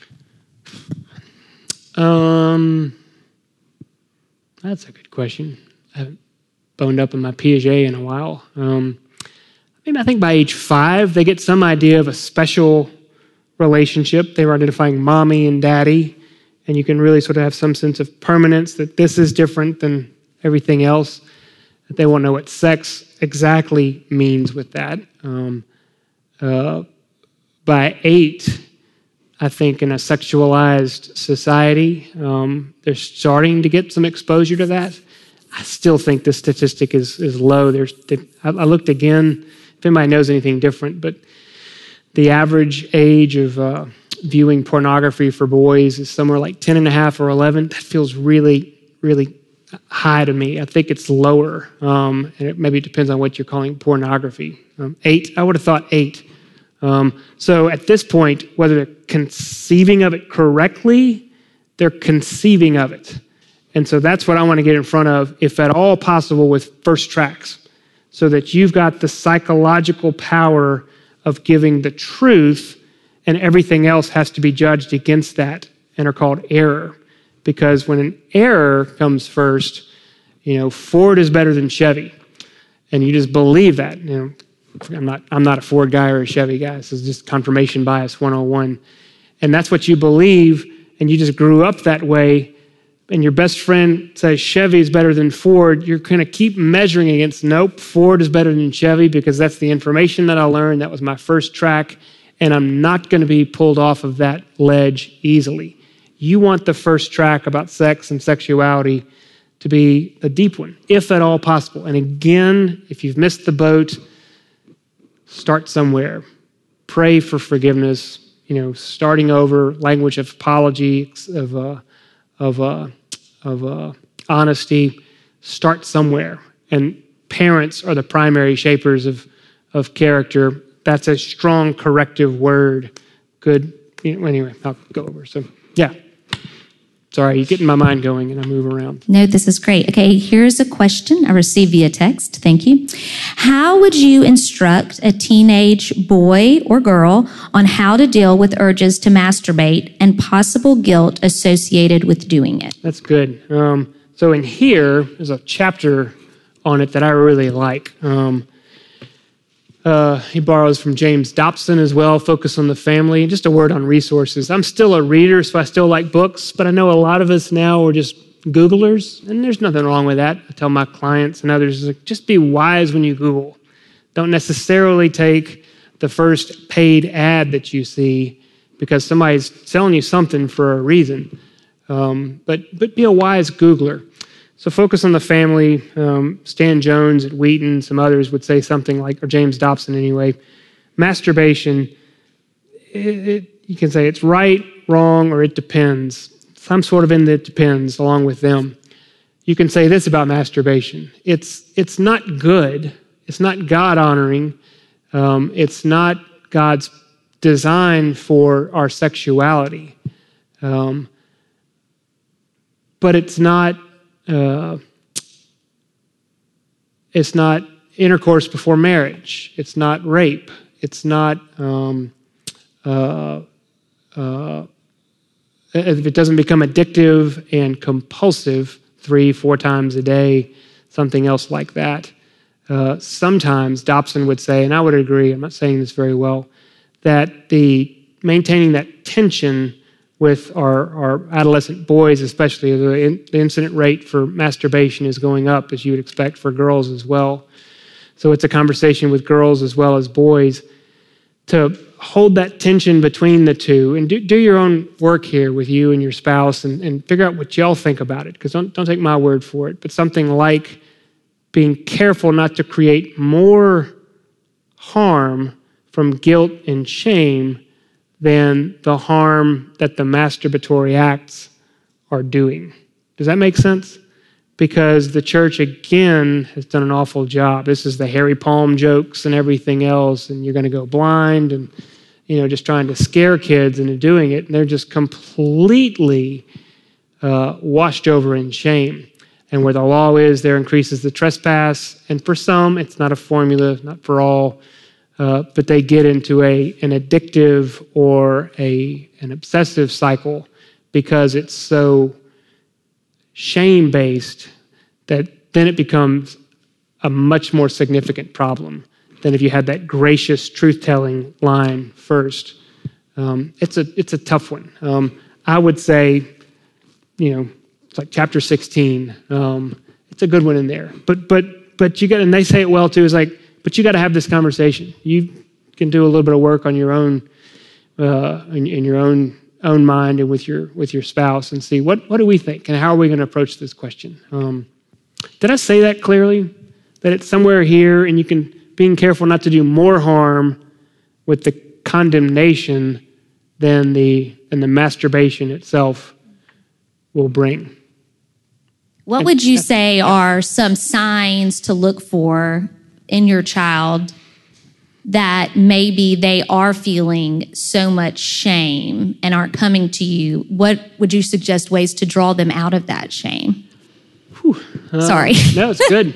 That's a good question. I haven't boned up in my Piaget in a while. I think by age 5, they get some idea of a special relationship. They were identifying mommy and daddy, and you can really sort of have some sense of permanence, that this is different than everything else, that they won't know what sex exactly means with that. By 8, I think in a sexualized society, they're starting to get some exposure to that. I still think the statistic is low. I looked again, if anybody knows anything different, but the average age of viewing pornography for boys is somewhere like 10 and a half or 11. That feels really, really high to me. I think it's lower, and it maybe depends on what you're calling pornography. 8, I would have thought 8. So at this point, whether they're conceiving of it correctly, they're conceiving of it. And so that's what I want to get in front of, if at all possible, with First Tracks, so that you've got the psychological power of giving the truth, and everything else has to be judged against that and are called error. Because when an error comes first, Ford is better than Chevy. And you just believe that. I'm not a Ford guy or a Chevy guy. This is just confirmation bias 101. And that's what you believe, and you just grew up that way, and your best friend says Chevy is better than Ford, you're going to keep measuring against, nope, Ford is better than Chevy because that's the information that I learned. That was my first track, and I'm not going to be pulled off of that ledge easily. You want the first track about sex and sexuality to be a deep one, if at all possible. And again, if you've missed the boat, start somewhere. Pray for forgiveness, starting over, language of apology, of honesty. Start somewhere. And parents are the primary shapers of character. That's a strong corrective word. Good. Anyway, I'll go over. So, yeah. Sorry, you're getting my mind going and I move around. No, this is great. Okay, here's a question I received via text. Thank you. How would you instruct a teenage boy or girl on how to deal with urges to masturbate and possible guilt associated with doing it? That's good. So in here, there's a chapter on it that I really like. He borrows from James Dobson as well, Focus on the Family. Just a word on resources. I'm still a reader, so I still like books, but I know a lot of us now are just Googlers, and there's nothing wrong with that. I tell my clients and others, just be wise when you Google. Don't necessarily take the first paid ad that you see because somebody's selling you something for a reason. But be a wise Googler. So Focus on the Family, Stan Jones at Wheaton, some others would say something like, or James Dobson anyway, masturbation, you can say it's right, wrong, or it depends. Some sort of in the it depends along with them. You can say this about masturbation. It's not good. It's not God-honoring. It's not God's design for our sexuality. But it's not intercourse before marriage. It's not rape. It's not if it doesn't become addictive and compulsive 3-4 times a day, something else like that. Sometimes Dobson would say, and I would agree, I'm not saying this very well, that maintaining that tension with our adolescent boys, especially, the incident rate for masturbation is going up, as you would expect for girls as well. So it's a conversation with girls as well as boys to hold that tension between the two, and do your own work here with you and your spouse, and figure out what y'all think about it, because don't take my word for it, but something like being careful not to create more harm from guilt and shame than the harm that the masturbatory acts are doing. Does that make sense? Because the church, again, has done an awful job. This is the Harry Palm jokes and everything else, and you're going to go blind, and just trying to scare kids into doing it, and they're just completely washed over in shame. And where the law is, there increases the trespass, and for some, it's not a formula, not for all, but they get into an addictive or an obsessive cycle because it's so shame-based that then it becomes a much more significant problem than if you had that gracious truth-telling line first. It's a tough one. I would say, it's like chapter 16. It's a good one in there. But you got, and they say it well too. Is like, but you got to have this conversation. You can do a little bit of work on your own, in your own mind and with your spouse, and see what do we think and how are we going to approach this question. Did I say that clearly? That it's somewhere here, and you can being careful not to do more harm with the condemnation than the masturbation itself will bring. What would you say are some signs to look for in your child that maybe they are feeling so much shame and aren't coming to you? What would you suggest ways to draw them out of that shame? Sorry. No, it's good.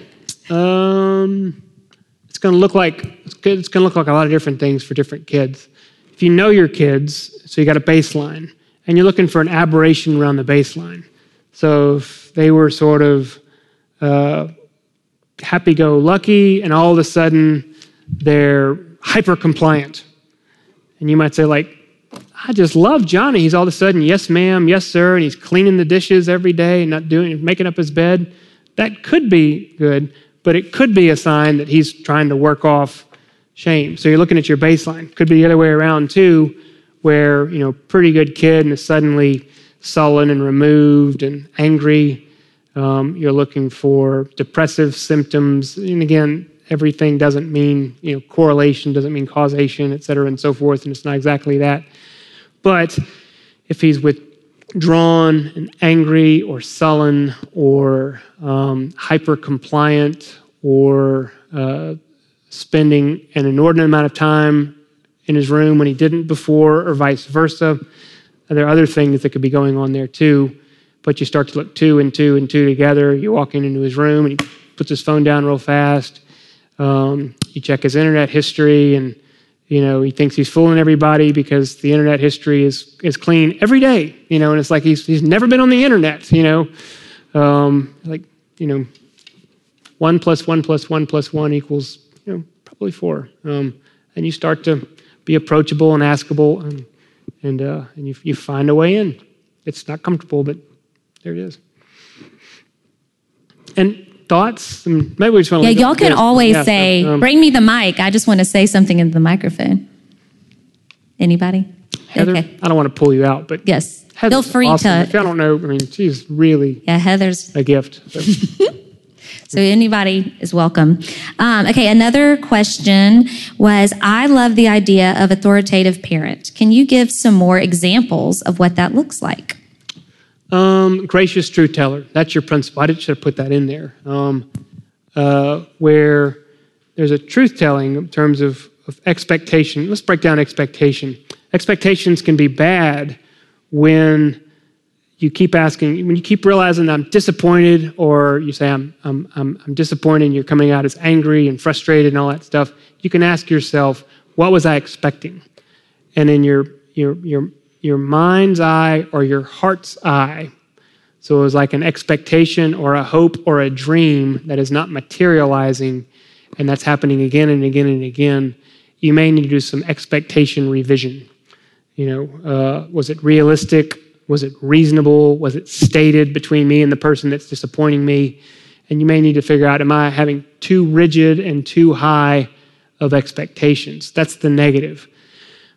It's going to look like a lot of different things for different kids. If you know your kids, so you got a baseline, and you're looking for an aberration around the baseline. So if they were sort of happy-go-lucky, and all of a sudden they're hyper-compliant, and you might say, like, I just love Johnny. He's all of a sudden, yes, ma'am, yes, sir, and he's cleaning the dishes every day and making up his bed. That could be good, but it could be a sign that he's trying to work off shame. So you're looking at your baseline. Could be the other way around too, where, pretty good kid and is suddenly sullen and removed and angry. You're looking for depressive symptoms. And again, everything doesn't mean, correlation, doesn't mean causation, et cetera, and so forth, and it's not exactly that. But if he's withdrawn and angry or sullen or hyper-compliant or spending an inordinate amount of time in his room when he didn't before, or vice versa, there are other things that could be going on there too. But you start to look two and two and two together. You walk into his room and he puts his phone down real fast. You check his internet history, and he thinks he's fooling everybody because the internet history is clean every day. And it's like he's never been on the internet. 1 + 1 + 1 + 1 equals probably 4. And you start to be approachable and askable, and you find a way in. It's not comfortable, but there it is. And thoughts? Maybe we just want to. Yeah, y'all can always say, "Bring me the mic." I just want to say something into the microphone. Anybody? Heather, okay. I don't want to pull you out, but yes, Heather's feel free awesome. to. If y'all don't know, she's really Heather's a gift. So anybody is welcome. Okay, another question was, I love the idea of authoritative parent. Can you give some more examples of what that looks like? Gracious truth teller. That's your principle. I should have put that in there. Where there's a truth telling in terms of expectation. Let's break down expectation. Expectations can be bad when you keep asking, when you keep realizing I'm disappointed, or you say I'm disappointed, and you're coming out as angry and frustrated and all that stuff. You can ask yourself, what was I expecting? And in your mind's eye or your heart's eye, so it was like an expectation or a hope or a dream that is not materializing, and that's happening again and again and again. You may need to do some expectation revision. Was it realistic? Was it reasonable? Was it stated between me and the person that's disappointing me? And you may need to figure out, am I having too rigid and too high of expectations? That's the negative.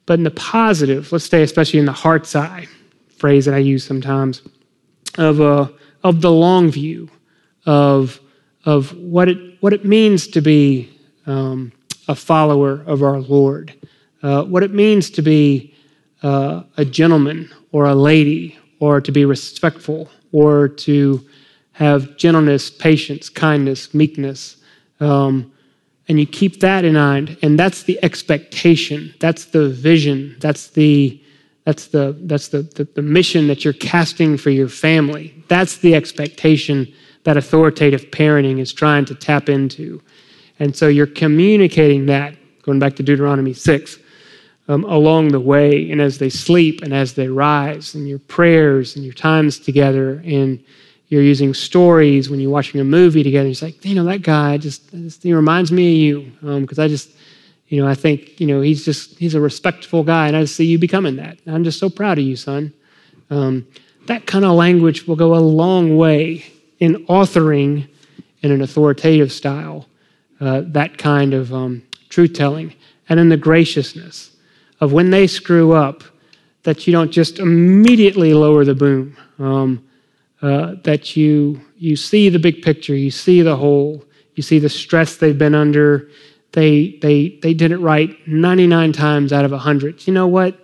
But in the positive, let's say especially in the heart's eye, phrase that I use sometimes, of the long view, of what it means to be a follower of our Lord, what it means to be a gentleman or a lady, or to be respectful, or to have gentleness, patience, kindness, meekness, and you keep that in mind, and that's the expectation, that's the vision, that's the mission that you're casting for your family. That's the expectation that authoritative parenting is trying to tap into. And so you're communicating that, going back to Deuteronomy 6, along the way, and as they sleep and as they rise, and your prayers and your times together, and you're using stories when you're watching a movie together. It's like, that guy he reminds me of you, because I think, he's a respectful guy, and I see you becoming that. And I'm just so proud of you, son. That kind of language will go a long way in authoring in an authoritative style, that kind of truth-telling. And then the graciousness of when they screw up, that you don't just immediately lower the boom, that you see the big picture, you see the whole, you see the stress they've been under. They did it right 99 times out of 100. You know what?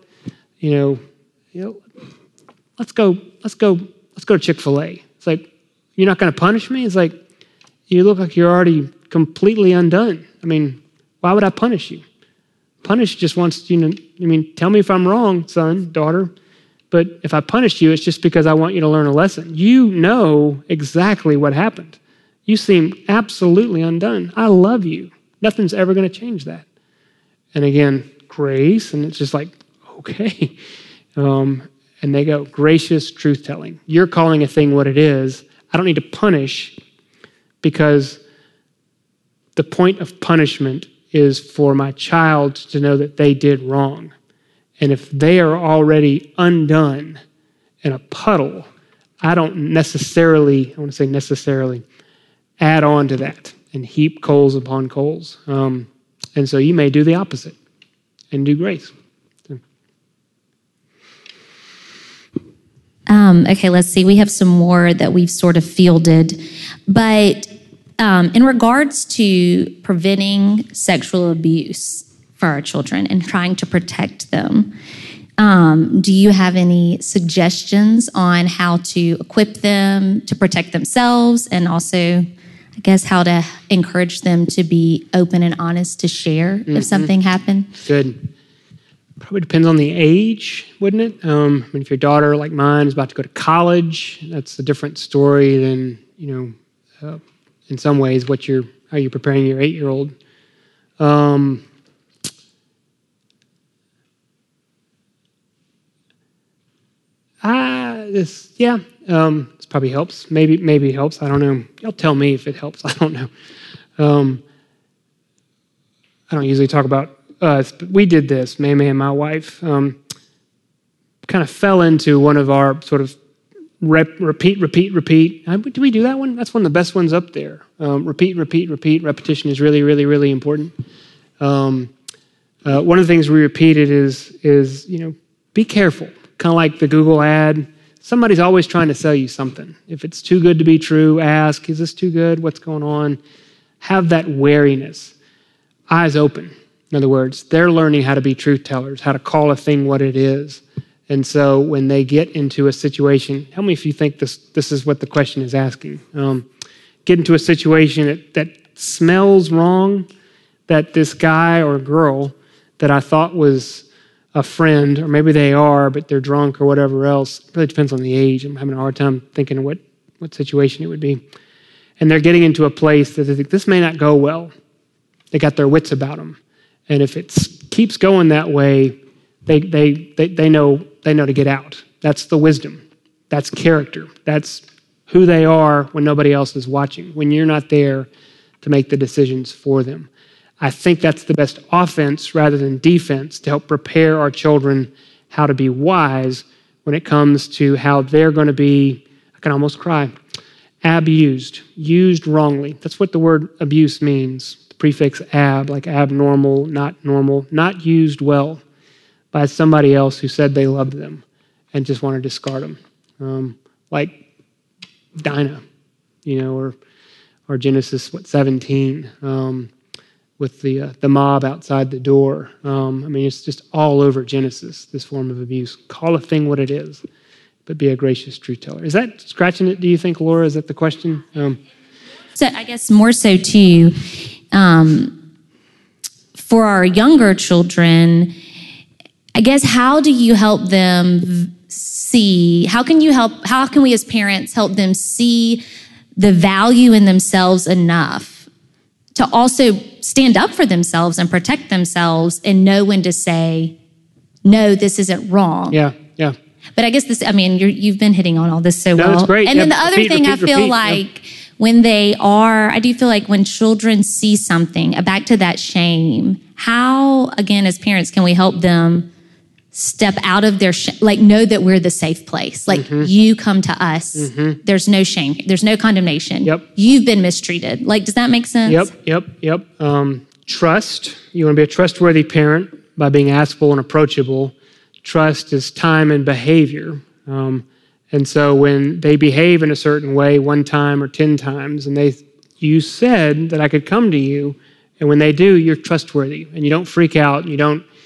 Let's go to Chick-fil-A. It's like, you're not going to punish me? It's like, you look like you're already completely undone. I mean, why would I punish you? Punish just wants, tell me if I'm wrong, son, daughter. But if I punish you, it's just because I want you to learn a lesson. You know exactly what happened. You seem absolutely undone. I love you. Nothing's ever going to change that. And again, grace, and it's just like, okay. And they go, gracious truth-telling. You're calling a thing what it is. I don't need to punish, because the point of punishment is for my child to know that they did wrong. And if they are already undone in a puddle, I don't necessarily add on to that and heap coals upon coals. And so you may do the opposite and do grace. Okay, let's see. We have some more that we've sort of fielded. But in regards to preventing sexual abuse for our children and trying to protect them, do you have any suggestions on how to equip them to protect themselves, and also, I guess, how to encourage them to be open and honest to share if something happened? Good. Probably depends on the age, wouldn't it? If your daughter, like mine, is about to go to college, that's a different story than, in some ways, how you're preparing your 8-year-old. This probably helps. Maybe it helps. I don't know. Y'all tell me if it helps. I don't know. I don't usually talk about us, but we did this. May and my wife kind of fell into one of our sort of repeat. Do we do that one? That's one of the best ones up there. Repeat. Repetition is really, really, really important. One of the things we repeated is be careful. Kind of like the Google ad. Somebody's always trying to sell you something. If it's too good to be true, ask, is this too good? What's going on? Have that wariness. Eyes open. In other words, they're learning how to be truth tellers, how to call a thing what it is. And so when they get into a situation, tell me if you think this is what the question is asking. Get into a situation that smells wrong, that this guy or girl that I thought was a friend, or maybe they are, but they're drunk or whatever else. It really depends on the age. I'm having a hard time thinking of what situation it would be. And they're getting into a place that they think, this may not go well. They got their wits about them. And if it keeps going that way, they know to get out. That's the wisdom. That's character. That's who they are when nobody else is watching, when you're not there to make the decisions for them. I think that's the best offense rather than defense to help prepare our children how to be wise when it comes to how they're going to be, I can almost cry, abused, used wrongly. That's what the word abuse means. The prefix ab, like abnormal, not normal, not used well by somebody else who said they loved them and just want to discard them. Like Dinah, or Genesis 17, with the mob outside the door. It's just all over Genesis, this form of abuse. Call a thing what it is, but be a gracious truth teller. Is that scratching it, do you think, Laura? Is that the question? So I guess more so too, for our younger children, I guess, how do you help them see, how can we as parents help them see the value in themselves enough to also stand up for themselves and protect themselves and know when to say, no, this isn't wrong. Yeah. But I guess you've been hitting on all this so well. That's great. And then the other thing I feel like I do feel like when children see something, back to that shame, how, again, as parents, can we help them step out of their know that we're the safe place. You come to us. There's no shame. There's no condemnation. Yep. You've been mistreated. Does that make sense? Yep. Trust. You want to be a trustworthy parent by being askable and approachable. Trust is time and behavior. And so when they behave in a certain way 1 time or 10 times, and you said that I could come to you, and when they do, you're trustworthy, and you don't freak out, and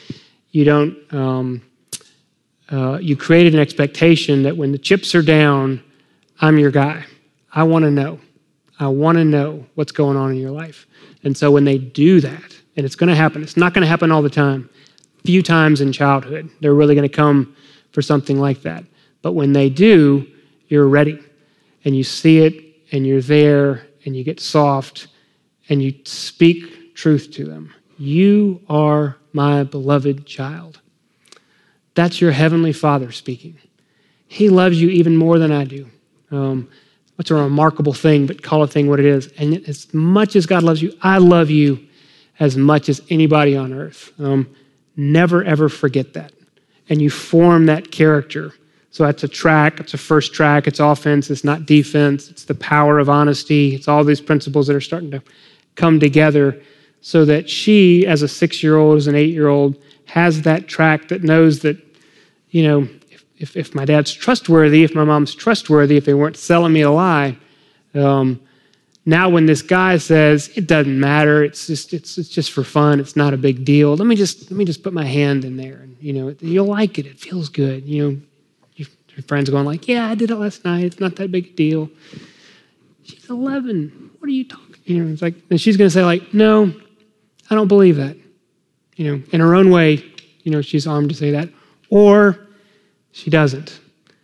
you created an expectation that when the chips are down, I'm your guy. I want to know what's going on in your life. And so when they do that, and it's going to happen, it's not going to happen all the time. Few times in childhood, they're really going to come for something like that. But when they do, you're ready, and you see it, and you're there, and you get soft, and you speak truth to them. You are my beloved child. That's your heavenly Father speaking. He loves you even more than I do. What's a remarkable thing, but call a thing what it is. And as much as God loves you, I love you as much as anybody on earth. Never, ever forget that. And you form that character. So that's a track, it's a first track, it's offense, it's not defense, it's the power of honesty, it's all these principles that are starting to come together so that she, as a 6-year-old, as an 8-year-old, has that track that knows that, if my dad's trustworthy, if my mom's trustworthy, if they weren't selling me a lie, now when this guy says, it doesn't matter, it's just for fun, it's not a big deal, let me just put my hand in there, and you'll like it, it feels good, your friends are going like, yeah, I did it last night, it's not that big a deal. She's 11, what are you talking? It's like, and she's going to say like, no, I don't believe that. In her own way, she's armed to say that. Or she doesn't.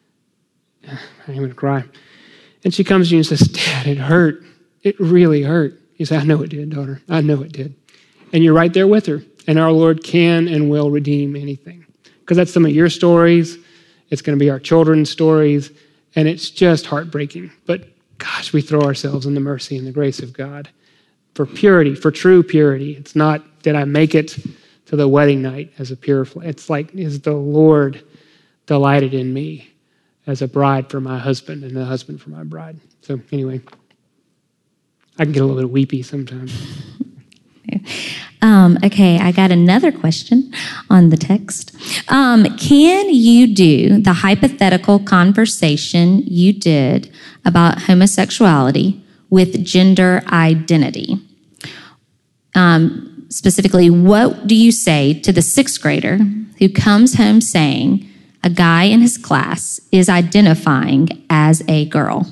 I'm going to cry. And she comes to you and says, Dad, it hurt. It really hurt. You say, I know it did, daughter. I know it did. And you're right there with her. And our Lord can and will redeem anything. Because that's some of your stories. It's going to be our children's stories. And it's just heartbreaking. But gosh, we throw ourselves in the mercy and the grace of God for purity, for true purity. It's not, did I make it to the wedding night as a pure flame? It's like, is the Lord delighted in me as a bride for my husband and a husband for my bride? So anyway, I can get a little bit weepy sometimes. Okay, I got another question on the text. Can you do the hypothetical conversation you did about homosexuality with gender identity? Specifically, what do you say to the 6th grader who comes home saying a guy in his class is identifying as a girl?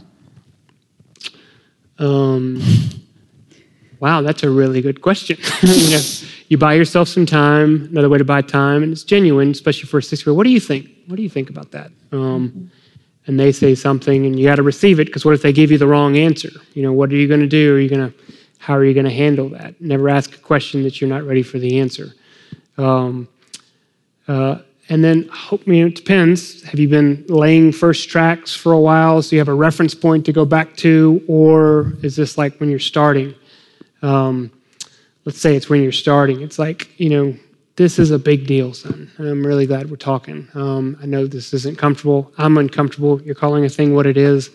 Wow, that's a really good question. You buy yourself some time, another way to buy time, and it's genuine, especially for a 6th grader. What do you think? What do you think about that? And they say something, and you got to receive it, because what if they give you the wrong answer? What are you going to do? How are you going to handle that? Never ask a question that you're not ready for the answer. And then, it depends. Have you been laying first tracks for a while, so you have a reference point to go back to, or is this like when you're starting? Let's say it's when you're starting. It's like, this is a big deal, son. And I'm really glad we're talking. I know this isn't comfortable. I'm uncomfortable. You're calling a thing what it is.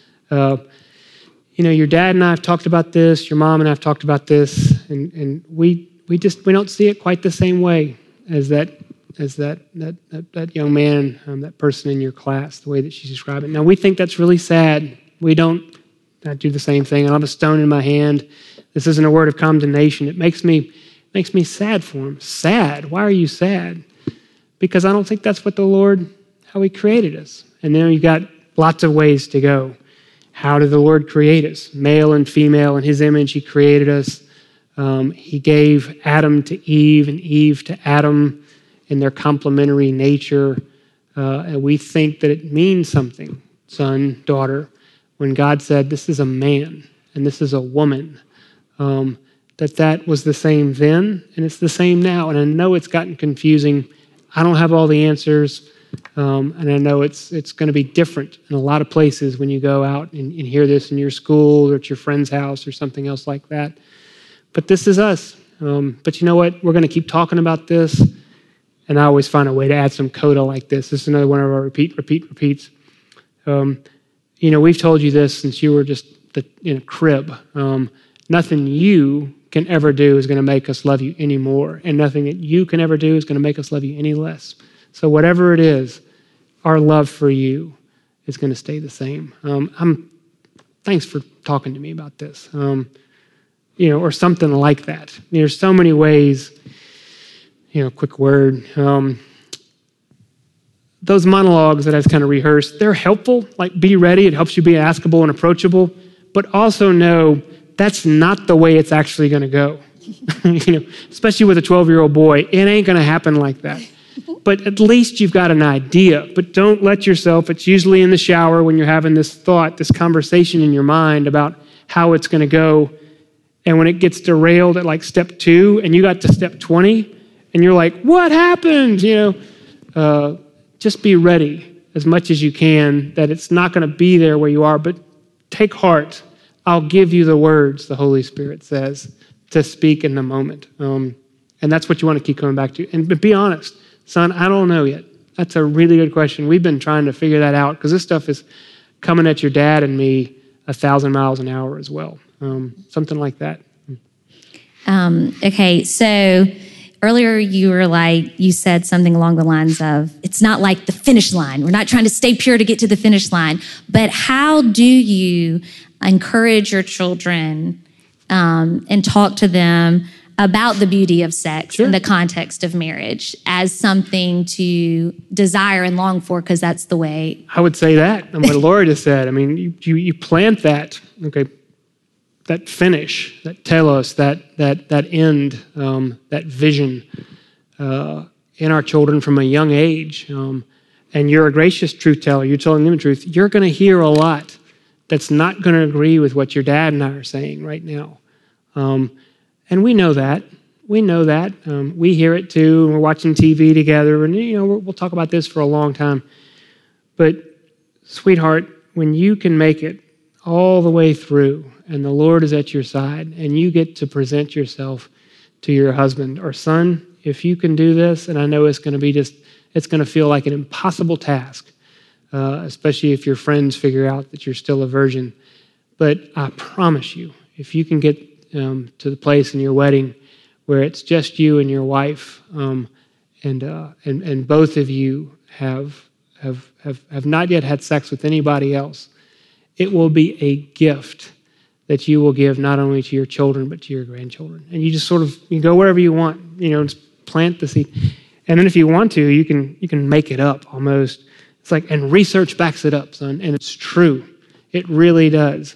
Your dad and I have talked about this. Your mom and I have talked about this. And we don't see it quite the same way as that as that young man, that person in your class, the way that she described it. Now, we think that's really sad. I do the same thing. I have a stone in my hand. This isn't a word of condemnation. It makes me sad for him. Sad? Why are you sad? Because I don't think that's what how he created us. And then you've got lots of ways to go. How did the Lord create us? Male and female, in his image, he created us. He gave Adam to Eve and Eve to Adam in their complementary nature. And we think that it means something, son, daughter, when God said, this is a man and this is a woman, that was the same then and it's the same now. And I know it's gotten confusing. I don't have all the answers. And I know it's going to be different in a lot of places when you go out and hear this in your school or at your friend's house or something else like that. But this is us. But you know what? We're going to keep talking about this. And I always find a way to add some coda like this. This is another one of our repeats. We've told you this since you were just in a crib. Nothing you can ever do is going to make us love you any more. And nothing that you can ever do is going to make us love you any less. So whatever it is, our love for you is going to stay the same. Thanks for talking to me about this. Or something like that. There's so many ways, quick word. Those monologues that I've kind of rehearsed, they're helpful. Like, be ready. It helps you be askable and approachable. But also know that's not the way it's actually going to go. Especially with a 12-year-old boy, it ain't going to happen like that. But at least you've got an idea. But don't let yourself, it's usually in the shower when you're having this thought, this conversation in your mind about how it's going to go. And when it gets derailed at like step 2 and you got to step 20 and you're like, what happened? Just be ready as much as you can that it's not going to be there where you are, but take heart. I'll give you the words, the Holy Spirit says, to speak in the moment. And that's what you want to keep coming back to. And be honest, son, I don't know yet. That's a really good question. We've been trying to figure that out because this stuff is coming at your dad and me 1,000 miles an hour as well. Something like that. Okay, so earlier you said something along the lines of, it's not like the finish line. We're not trying to stay pure to get to the finish line. But how do you encourage your children and talk to them about the beauty of sex in the context of marriage as something to desire and long for, because that's the way. I would say that, and what Laura just said. I mean, you plant that, that finish, that telos, that end, that vision in our children from a young age. And you're a gracious truth teller. You're telling them the truth. You're going to hear a lot that's not going to agree with what your dad and I are saying right now. And we know that. We know that. We hear it too. And we're watching TV together. And, we'll talk about this for a long time. But, sweetheart, when you can make it all the way through and the Lord is at your side and you get to present yourself to your husband or son, if you can do this, and I know it's going to be it's going to feel like an impossible task, especially if your friends figure out that you're still a virgin. But I promise you, if you can get to the place in your wedding where it's just you and your wife, and both of you have not yet had sex with anybody else, it will be a gift that you will give not only to your children but to your grandchildren. And you just you go wherever you want, just plant the seed. And then if you want to, you can make it up almost. It's like, and research backs it up, son, and it's true. It really does.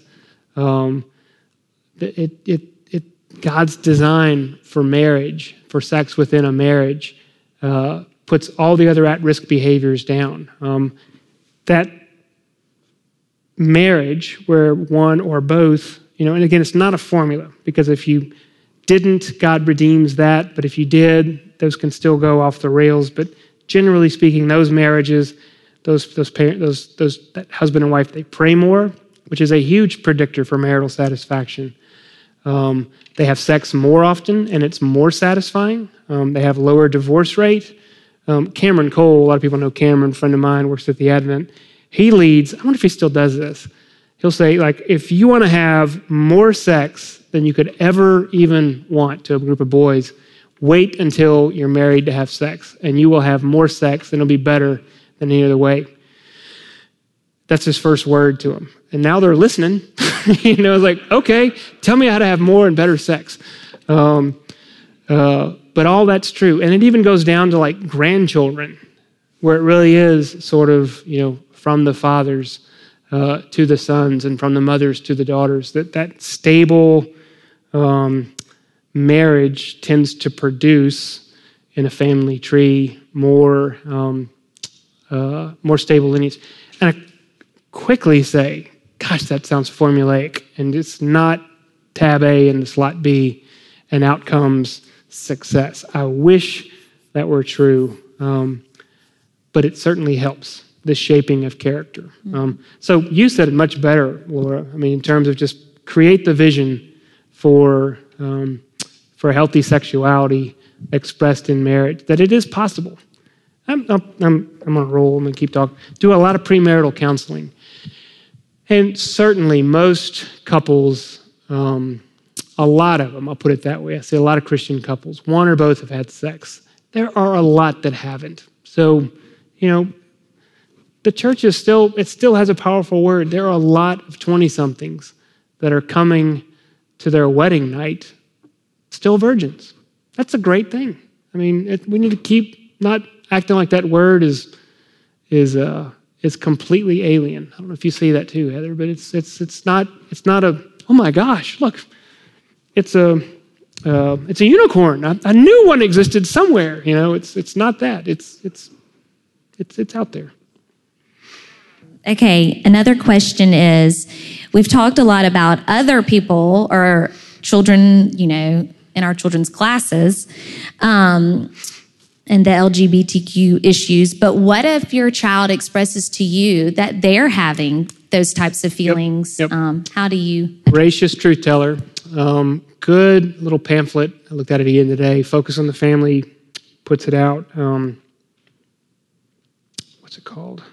God's design for marriage, for sex within a marriage, puts all the other at-risk behaviors down. That marriage where one or both, and again, it's not a formula, because if you didn't, God redeems that, but if you did, those can still go off the rails. But generally speaking, those marriages, that husband and wife, they pray more, which is a huge predictor for marital satisfaction. They have sex more often, and it's more satisfying. They have lower divorce rate. Cameron Cole, a lot of people know Cameron, a friend of mine, works at the Advent. He leads, I wonder if he still does this. He'll say, if you want to have more sex than you could ever even want to a group of boys, wait until you're married to have sex, and you will have more sex, and it'll be better than any other way. That's his first word to them. And now they're listening. It's like, okay, tell me how to have more and better sex. But all that's true. And it even goes down to like grandchildren, where it really is sort of, from the fathers to the sons and from the mothers to the daughters, that stable marriage tends to produce in a family tree more stable lineage. And I quickly say, gosh, that sounds formulaic, and it's not tab A and slot B and outcomes success. I wish that were true, but it certainly helps the shaping of character. So you said it much better, Laura. I mean, in terms of just create the vision for healthy sexuality expressed in marriage, that it is possible. I'm on a roll. I'm going to keep talking. Do a lot of premarital counseling. And certainly most couples, a lot of them, I'll put it that way. I say a lot of Christian couples, one or both have had sex. There are a lot that haven't. So, the church it still has a powerful word. There are a lot of 20-somethings that are coming to their wedding night still virgins. That's a great thing. I mean, we need to keep not acting like that word is completely alien. I don't know if you see that too, Heather, but it's not a, oh my gosh, look, it's a unicorn. I knew one existed somewhere. It's not that. It's out there. Okay, another question is, we've talked a lot about other people or children, in our children's classes, and the LGBTQ issues, but what if your child expresses to you that they're having those types of feelings? Yep. How do you... Gracious Truth Teller. Good little pamphlet. I looked at it again today. Focus on the Family puts it out. What's it called?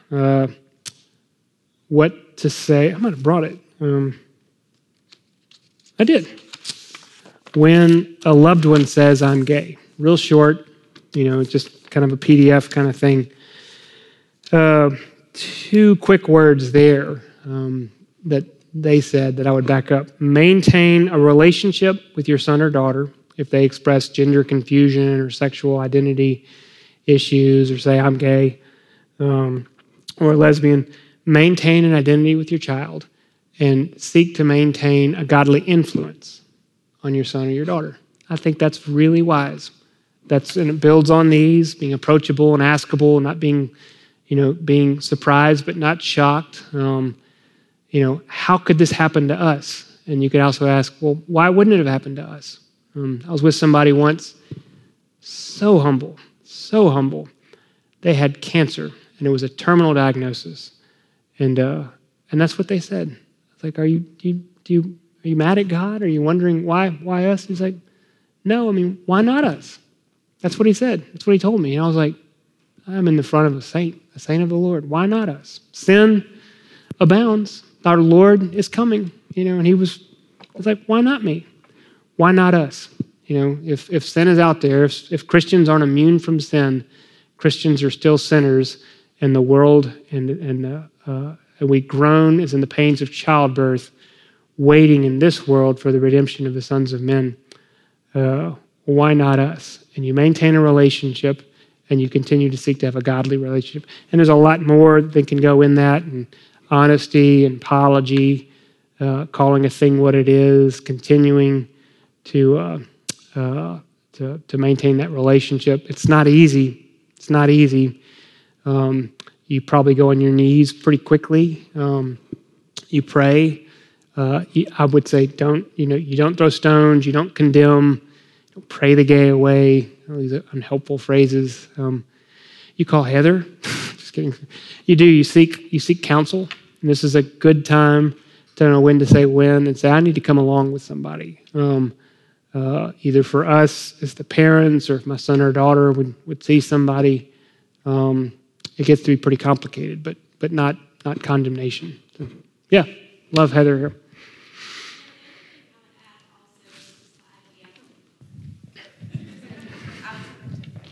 What to Say. I might have brought it. I did. When a loved one says, I'm gay. Real short, just kind of a PDF kind of thing. 2 quick words there that they said that I would back up. Maintain a relationship with your son or daughter if they express gender confusion or sexual identity issues or say, I'm gay or lesbian. Maintain an identity with your child and seek to maintain a godly influence on your son or your daughter. I think that's really wise. And it builds on these, being approachable and askable, not being surprised but not shocked. How could this happen to us? And you could also ask, well, why wouldn't it have happened to us? I was with somebody once, so humble. They had cancer, and it was a terminal diagnosis. And that's what they said. It's like, are you mad at God? Are you wondering why us? He's like, no, why not us? That's what he said. That's what he told me. And I was like, I'm in the front of a saint of the Lord. Why not us? Sin abounds. Our Lord is coming. And he was like, why not me? Why not us? If sin is out there, if Christians aren't immune from sin, Christians are still sinners, and the world and we groan as in the pains of childbirth, waiting in this world for the redemption of the sons of men. Why not us? And you maintain a relationship, and you continue to seek to have a godly relationship. And there's a lot more that can go in that, and honesty and apology, calling a thing what it is, continuing to maintain that relationship. It's not easy. You probably go on your knees pretty quickly. You pray. I would say you don't throw stones. You don't condemn. Don't pray the gay away. All these unhelpful phrases. You call Heather. Just kidding. You do. You seek counsel. And this is a good time to know when to say when and say, I need to come along with somebody. Either for us as the parents, or if my son or daughter would see somebody. It gets to be pretty complicated, but not condemnation. So, yeah, love Heather here.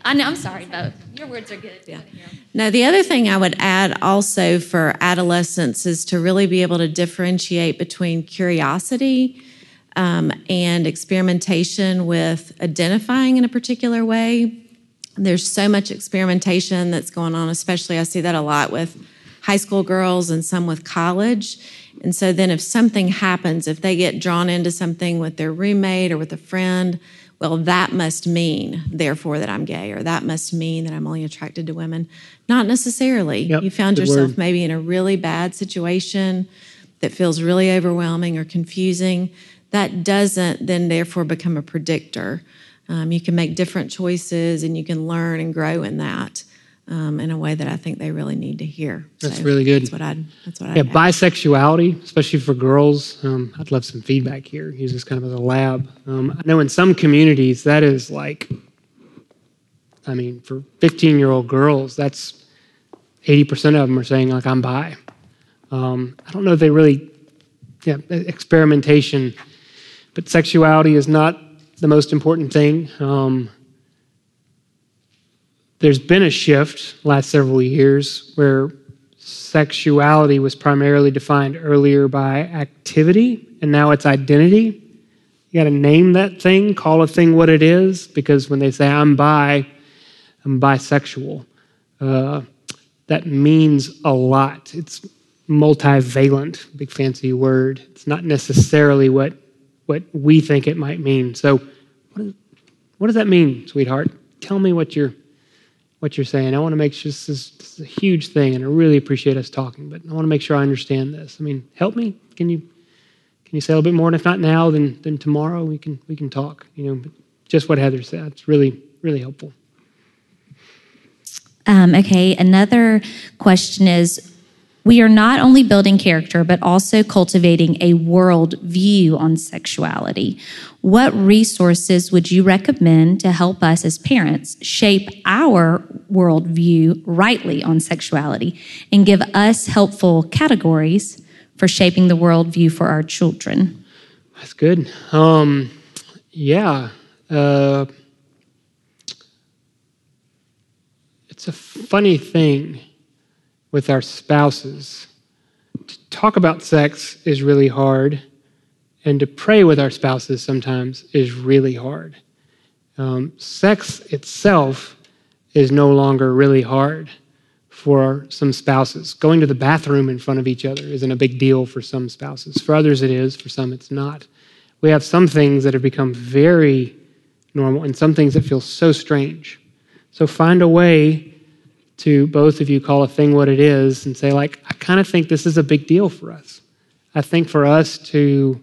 I know, I'm sorry, Bo. Your words are good. Yeah. Now, the other thing I would add also for adolescents is to really be able to differentiate between curiosity and experimentation with identifying in a particular way. There's so much experimentation that's going on, especially I see that a lot with high school girls and some with college. And so then if something happens, if they get drawn into something with their roommate or with a friend, well, that must mean, therefore, that I'm gay, or that must mean that I'm only attracted to women. Not necessarily. Yep, You found good yourself word. maybe in a really bad situation that feels really overwhelming or confusing. That doesn't then therefore become a predictor. You can make different choices and you can learn and grow in that in a way that I think they really need to hear. That's really good. That's what I'd Yeah, add. bisexuality, especially for girls, I'd love some feedback here. Use this kind of as a lab. I know in some communities that is like, for 15-year-old girls, that's 80% of them are saying like, I'm bi. I don't know if they really, experimentation, but sexuality is not the most important thing. There's been a shift last several years where sexuality was primarily defined earlier by activity, and now it's identity. You got to name that thing, call a thing what it is, because when they say I'm bisexual, that means a lot. It's multivalent, big fancy word. It's not necessarily what we think it might mean. So what does that mean, sweetheart? Tell me what you're saying. I want to make sure this is a huge thing, and I really appreciate us talking, but I want to make sure I understand this. Help me. Can you say a little bit more? And if not now, then tomorrow we can talk. But just what Heather said. It's really, really helpful. Okay, another question is, we are not only building character, but also cultivating a world view on sexuality. What resources would you recommend to help us as parents shape our world view rightly on sexuality and give us helpful categories for shaping the world view for our children? That's good. It's a funny thing with our spouses. To talk about sex is really hard, and to pray with our spouses sometimes is really hard. Sex itself is no longer really hard for some spouses. Going to the bathroom in front of each other isn't a big deal for some spouses. For others it is, for some it's not. We have some things that have become very normal and some things that feel so strange. So find a way to both of you call a thing what it is and say, like, I kind of think this is a big deal for us. I think for us to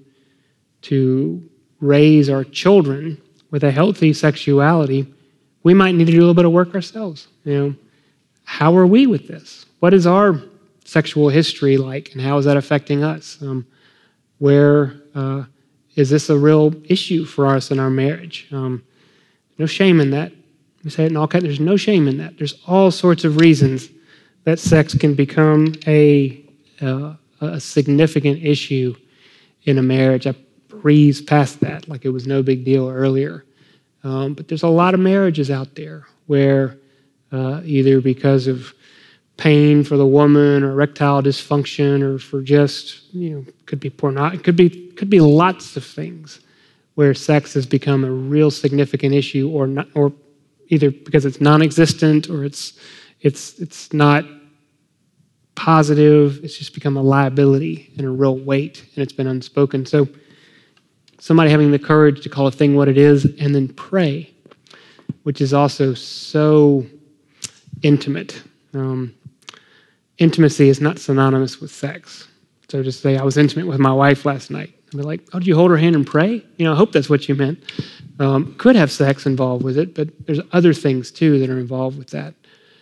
raise our children with a healthy sexuality, we might need to do a little bit of work ourselves. How are we with this? What is our sexual history like, and how is that affecting us? Where is this a real issue for us in our marriage? No shame in that. We say it in all kinds. There's no shame in that. There's all sorts of reasons that sex can become a significant issue in a marriage. I breezed past that like it was no big deal earlier. But there's a lot of marriages out there where either because of pain for the woman or erectile dysfunction or for just, could be pornography, could be lots of things where sex has become a real significant issue, or either because it's non-existent or it's not positive. It's just become a liability and a real weight, and it's been unspoken. So somebody having the courage to call a thing what it is and then pray, which is also so intimate. Intimacy is not synonymous with sex. So just say, I was intimate with my wife last night. And be like, oh, did you hold her hand and pray? I hope that's what you meant. Could have sex involved with it, but there's other things too that are involved with that.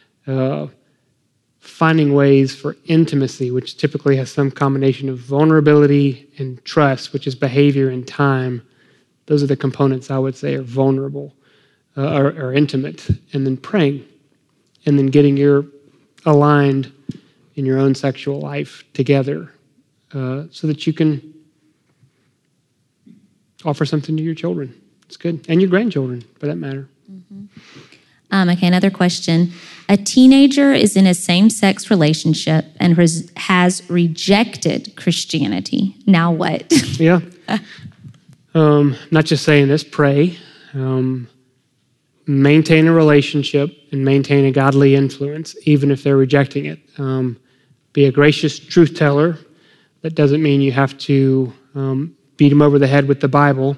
Finding ways for intimacy, which typically has some combination of vulnerability and trust, which is behavior and time. Those are the components I would say are vulnerable or intimate. And then praying, and then getting your aligned in your own sexual life together so that you can offer something to your children. It's good. And your grandchildren, for that matter. Okay, another question. A teenager is in a same-sex relationship and has rejected Christianity. Now what? Yeah. Not just saying this, pray. Maintain a relationship and maintain a godly influence, even if they're rejecting it. Be a gracious truth teller. That doesn't mean you have to beat them over the head with the Bible.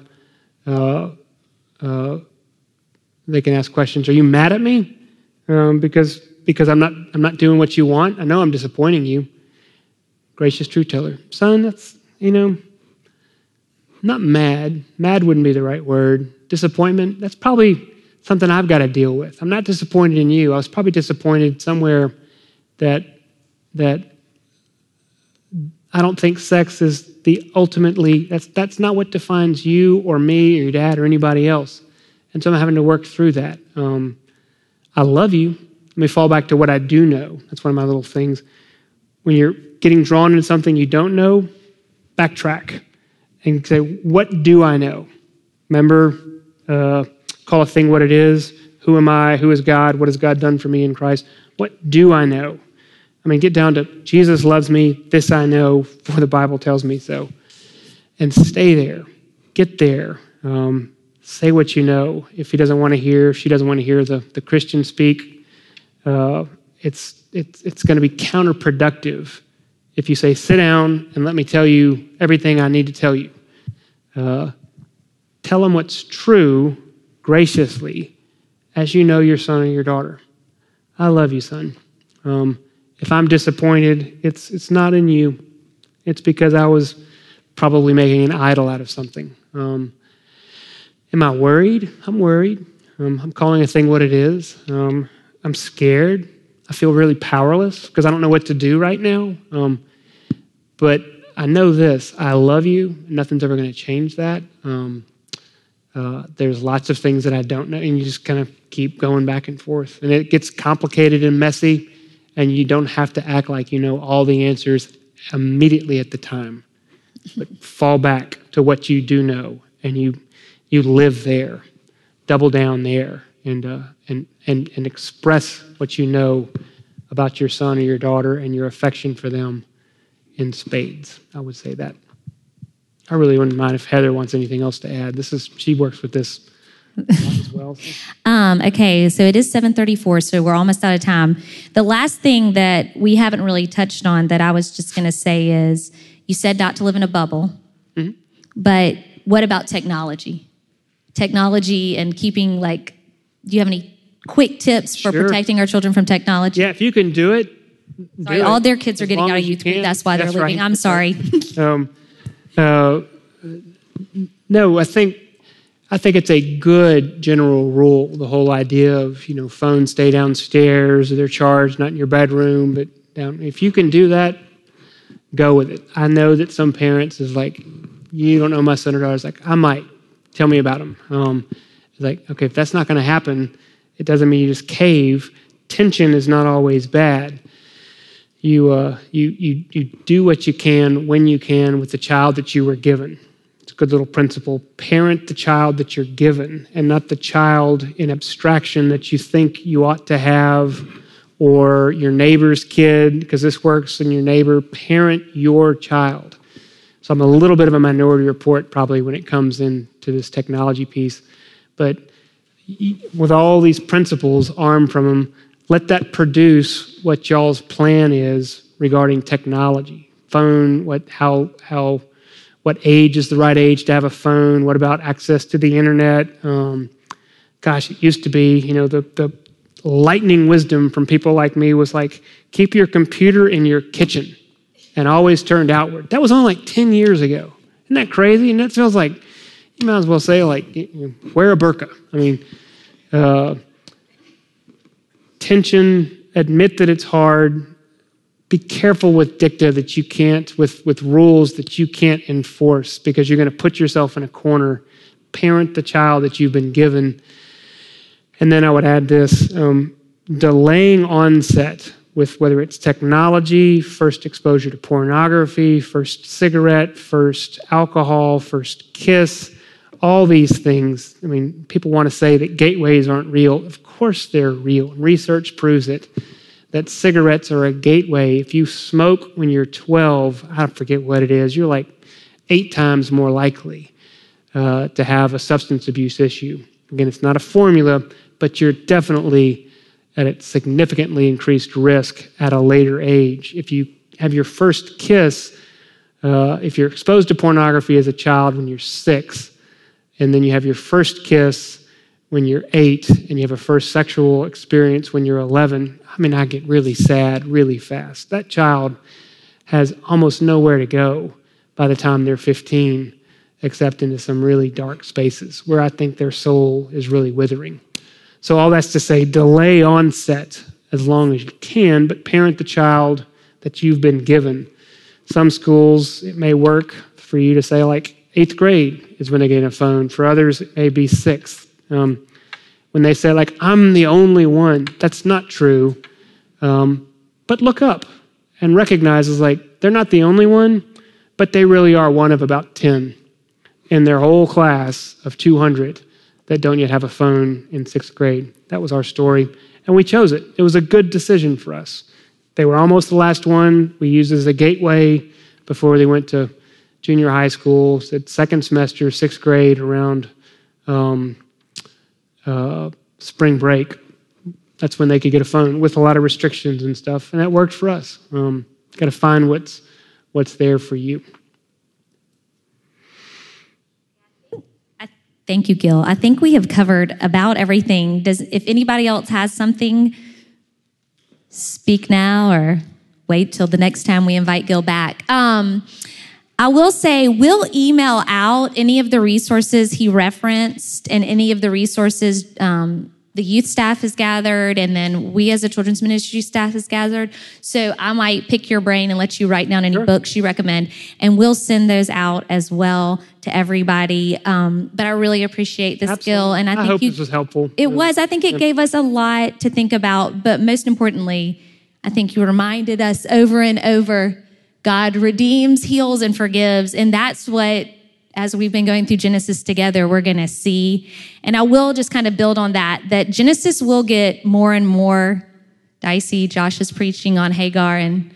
They can ask questions. Are you mad at me? Because I'm not doing what you want. I know I'm disappointing you. Gracious truth teller. Son, that's, not mad. Mad wouldn't be the right word. Disappointment, that's probably something I've got to deal with. I'm not disappointed in you. I was probably disappointed somewhere that I don't think sex is the ultimately, that's not what defines you or me or your dad or anybody else. And so I'm having to work through that. I love you. Let me fall back to what I do know. That's one of my little things. When you're getting drawn into something you don't know, backtrack and say, what do I know? Remember, call a thing what it is. Who am I? Who is God? What has God done for me in Christ? What do I know? I mean, get down to Jesus loves me. This I know, for the Bible tells me so. And stay there. Get there. Say what you know. If he doesn't want to hear, if she doesn't want to hear the Christian speak, it's going to be counterproductive if you say, sit down and let me tell you everything I need to tell you. Tell them what's true graciously as you know your son or your daughter. I love you, son. If I'm disappointed, it's not in you. It's because I was probably making an idol out of something. Am I worried? I'm worried. I'm calling a thing what it is. I'm scared. I feel really powerless because I don't know what to do right now. But I know this. I love you. Nothing's ever going to change that. There's lots of things that I don't know, and you just kind of keep going back and forth. And it gets complicated and messy, and you don't have to act like you know all the answers immediately at the time. But fall back to what you do know, and you live there, double down there, and express what you know about your son or your daughter and your affection for them in spades. I would say that. I really wouldn't mind if Heather wants anything else to add. She works with this as well. Okay, so it is 7:34, so we're almost out of time. The last thing that we haven't really touched on that I was just going to say is, you said not to live in a bubble, but what about technology? Technology and keeping, do you have any quick tips for protecting our children from technology? Yeah, if you can do it. Sorry, all their kids are getting out of youth group. That's why they're leaving. Right. I'm sorry. No, I think it's a good general rule. The whole idea of phones stay downstairs, or they're charged, not in your bedroom, but down. If you can do that, go with it. I know that some parents is like, you don't know my son or daughter. It's like, I might. Tell me about them. It's like, okay, if that's not going to happen, it doesn't mean you just cave. Tension is not always bad. You do what you can when you can with the child that you were given. It's a good little principle. Parent the child that you're given, and not the child in abstraction that you think you ought to have, or your neighbor's kid, because this works in your neighbor. Parent your child. So I'm a little bit of a minority report probably when it comes into this technology piece. But with all these principles armed from them, let that produce what y'all's plan is regarding technology. Phone, what age is the right age to have a phone? What about access to the internet? It used to be, the lightning wisdom from people like me was like, keep your computer in your kitchen and always turned outward. That was only 10 years ago. Isn't that crazy? And that feels like, you might as well say wear a burqa. I mean, tension, admit that it's hard. Be careful with dicta that you can't, with rules that you can't enforce, because you're going to put yourself in a corner. Parent the child that you've been given. And then I would add this, delaying onset with whether it's technology, first exposure to pornography, first cigarette, first alcohol, first kiss, all these things. I mean, people want to say that gateways aren't real. Of course they're real. Research proves it, that cigarettes are a gateway. If you smoke when you're 12, I forget what it is, you're like 8 times more likely to have a substance abuse issue. Again, it's not a formula, but you're definitely at a significantly increased risk at a later age. If you have your first kiss, if you're exposed to pornography as a child when you're 6, and then you have your first kiss when you're 8, and you have a first sexual experience when you're 11, I mean, I get really sad really fast. That child has almost nowhere to go by the time they're 15, except into some really dark spaces where I think their soul is really withering. So all that's to say, delay onset as long as you can, but parent the child that you've been given. Some schools, it may work for you to say like 8th grade is when they get a phone. For others, it may be 6th. When they say like, I'm the only one, that's not true. But look up and recognize it's like, they're not the only one, but they really are one of about 10 in their whole class of 200 that don't yet have a phone in 6th grade. That was our story, and we chose it. It was a good decision for us. They were almost the last one. We used it as a gateway before they went to junior high school, said second semester, 6th grade, around spring break. That's when they could get a phone with a lot of restrictions and stuff, and that worked for us. Got to find what's there for you. Thank you, Gil. I think we have covered about everything. If anybody else has something, speak now or wait till the next time we invite Gil back. I will say we'll email out any of the resources he referenced and any of the resources the youth staff has gathered, and then we as a children's ministry staff has gathered. So I might pick your brain and let you write down any books you recommend, and we'll send those out as well to everybody. But I really appreciate this, Gil, and I think this was helpful. It was. I think it gave us a lot to think about, but most importantly, I think you reminded us over and over, God redeems, heals, and forgives, and that's what, as we've been going through Genesis together, we're going to see. And I will just kind of build on that Genesis will get more and more dicey. Josh is preaching on Hagar and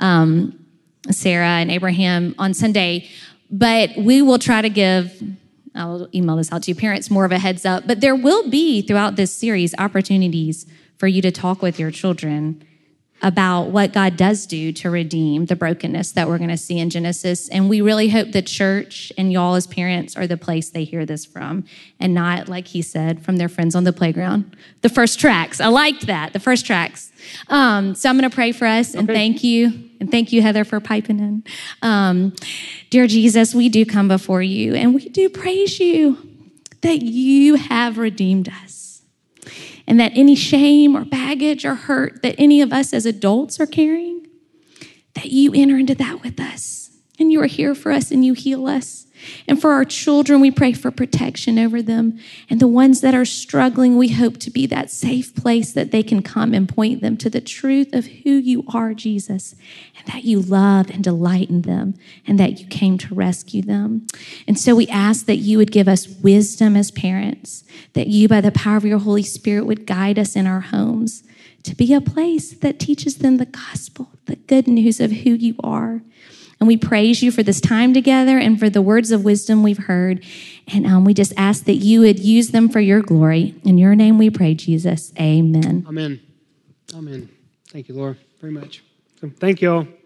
Sarah and Abraham on Sunday. But we will try to give, I will email this out to you, parents, more of a heads up. But there will be, throughout this series, opportunities for you to talk with your children about what God does do to redeem the brokenness that we're going to see in Genesis. And we really hope the church and y'all as parents are the place they hear this from, and not, like he said, from their friends on the playground. The first tracks. I liked that, the first tracks. So I'm going to pray for us and thank you. And thank you, Heather, for piping in. Dear Jesus, we do come before you and we do praise you that you have redeemed us. And that any shame or baggage or hurt that any of us as adults are carrying, that you enter into that with us. And you are here for us and you heal us. And for our children, we pray for protection over them. And the ones that are struggling, we hope to be that safe place that they can come and point them to the truth of who you are, Jesus, and that you love and delight in them, and that you came to rescue them. And so we ask that you would give us wisdom as parents, that you, by the power of your Holy Spirit, would guide us in our homes to be a place that teaches them the gospel, the good news of who you are. And we praise you for this time together and for the words of wisdom we've heard. And we just ask that you would use them for your glory. In your name we pray, Jesus. Amen. Amen. Amen. Thank you, Laura, very much. So thank you all.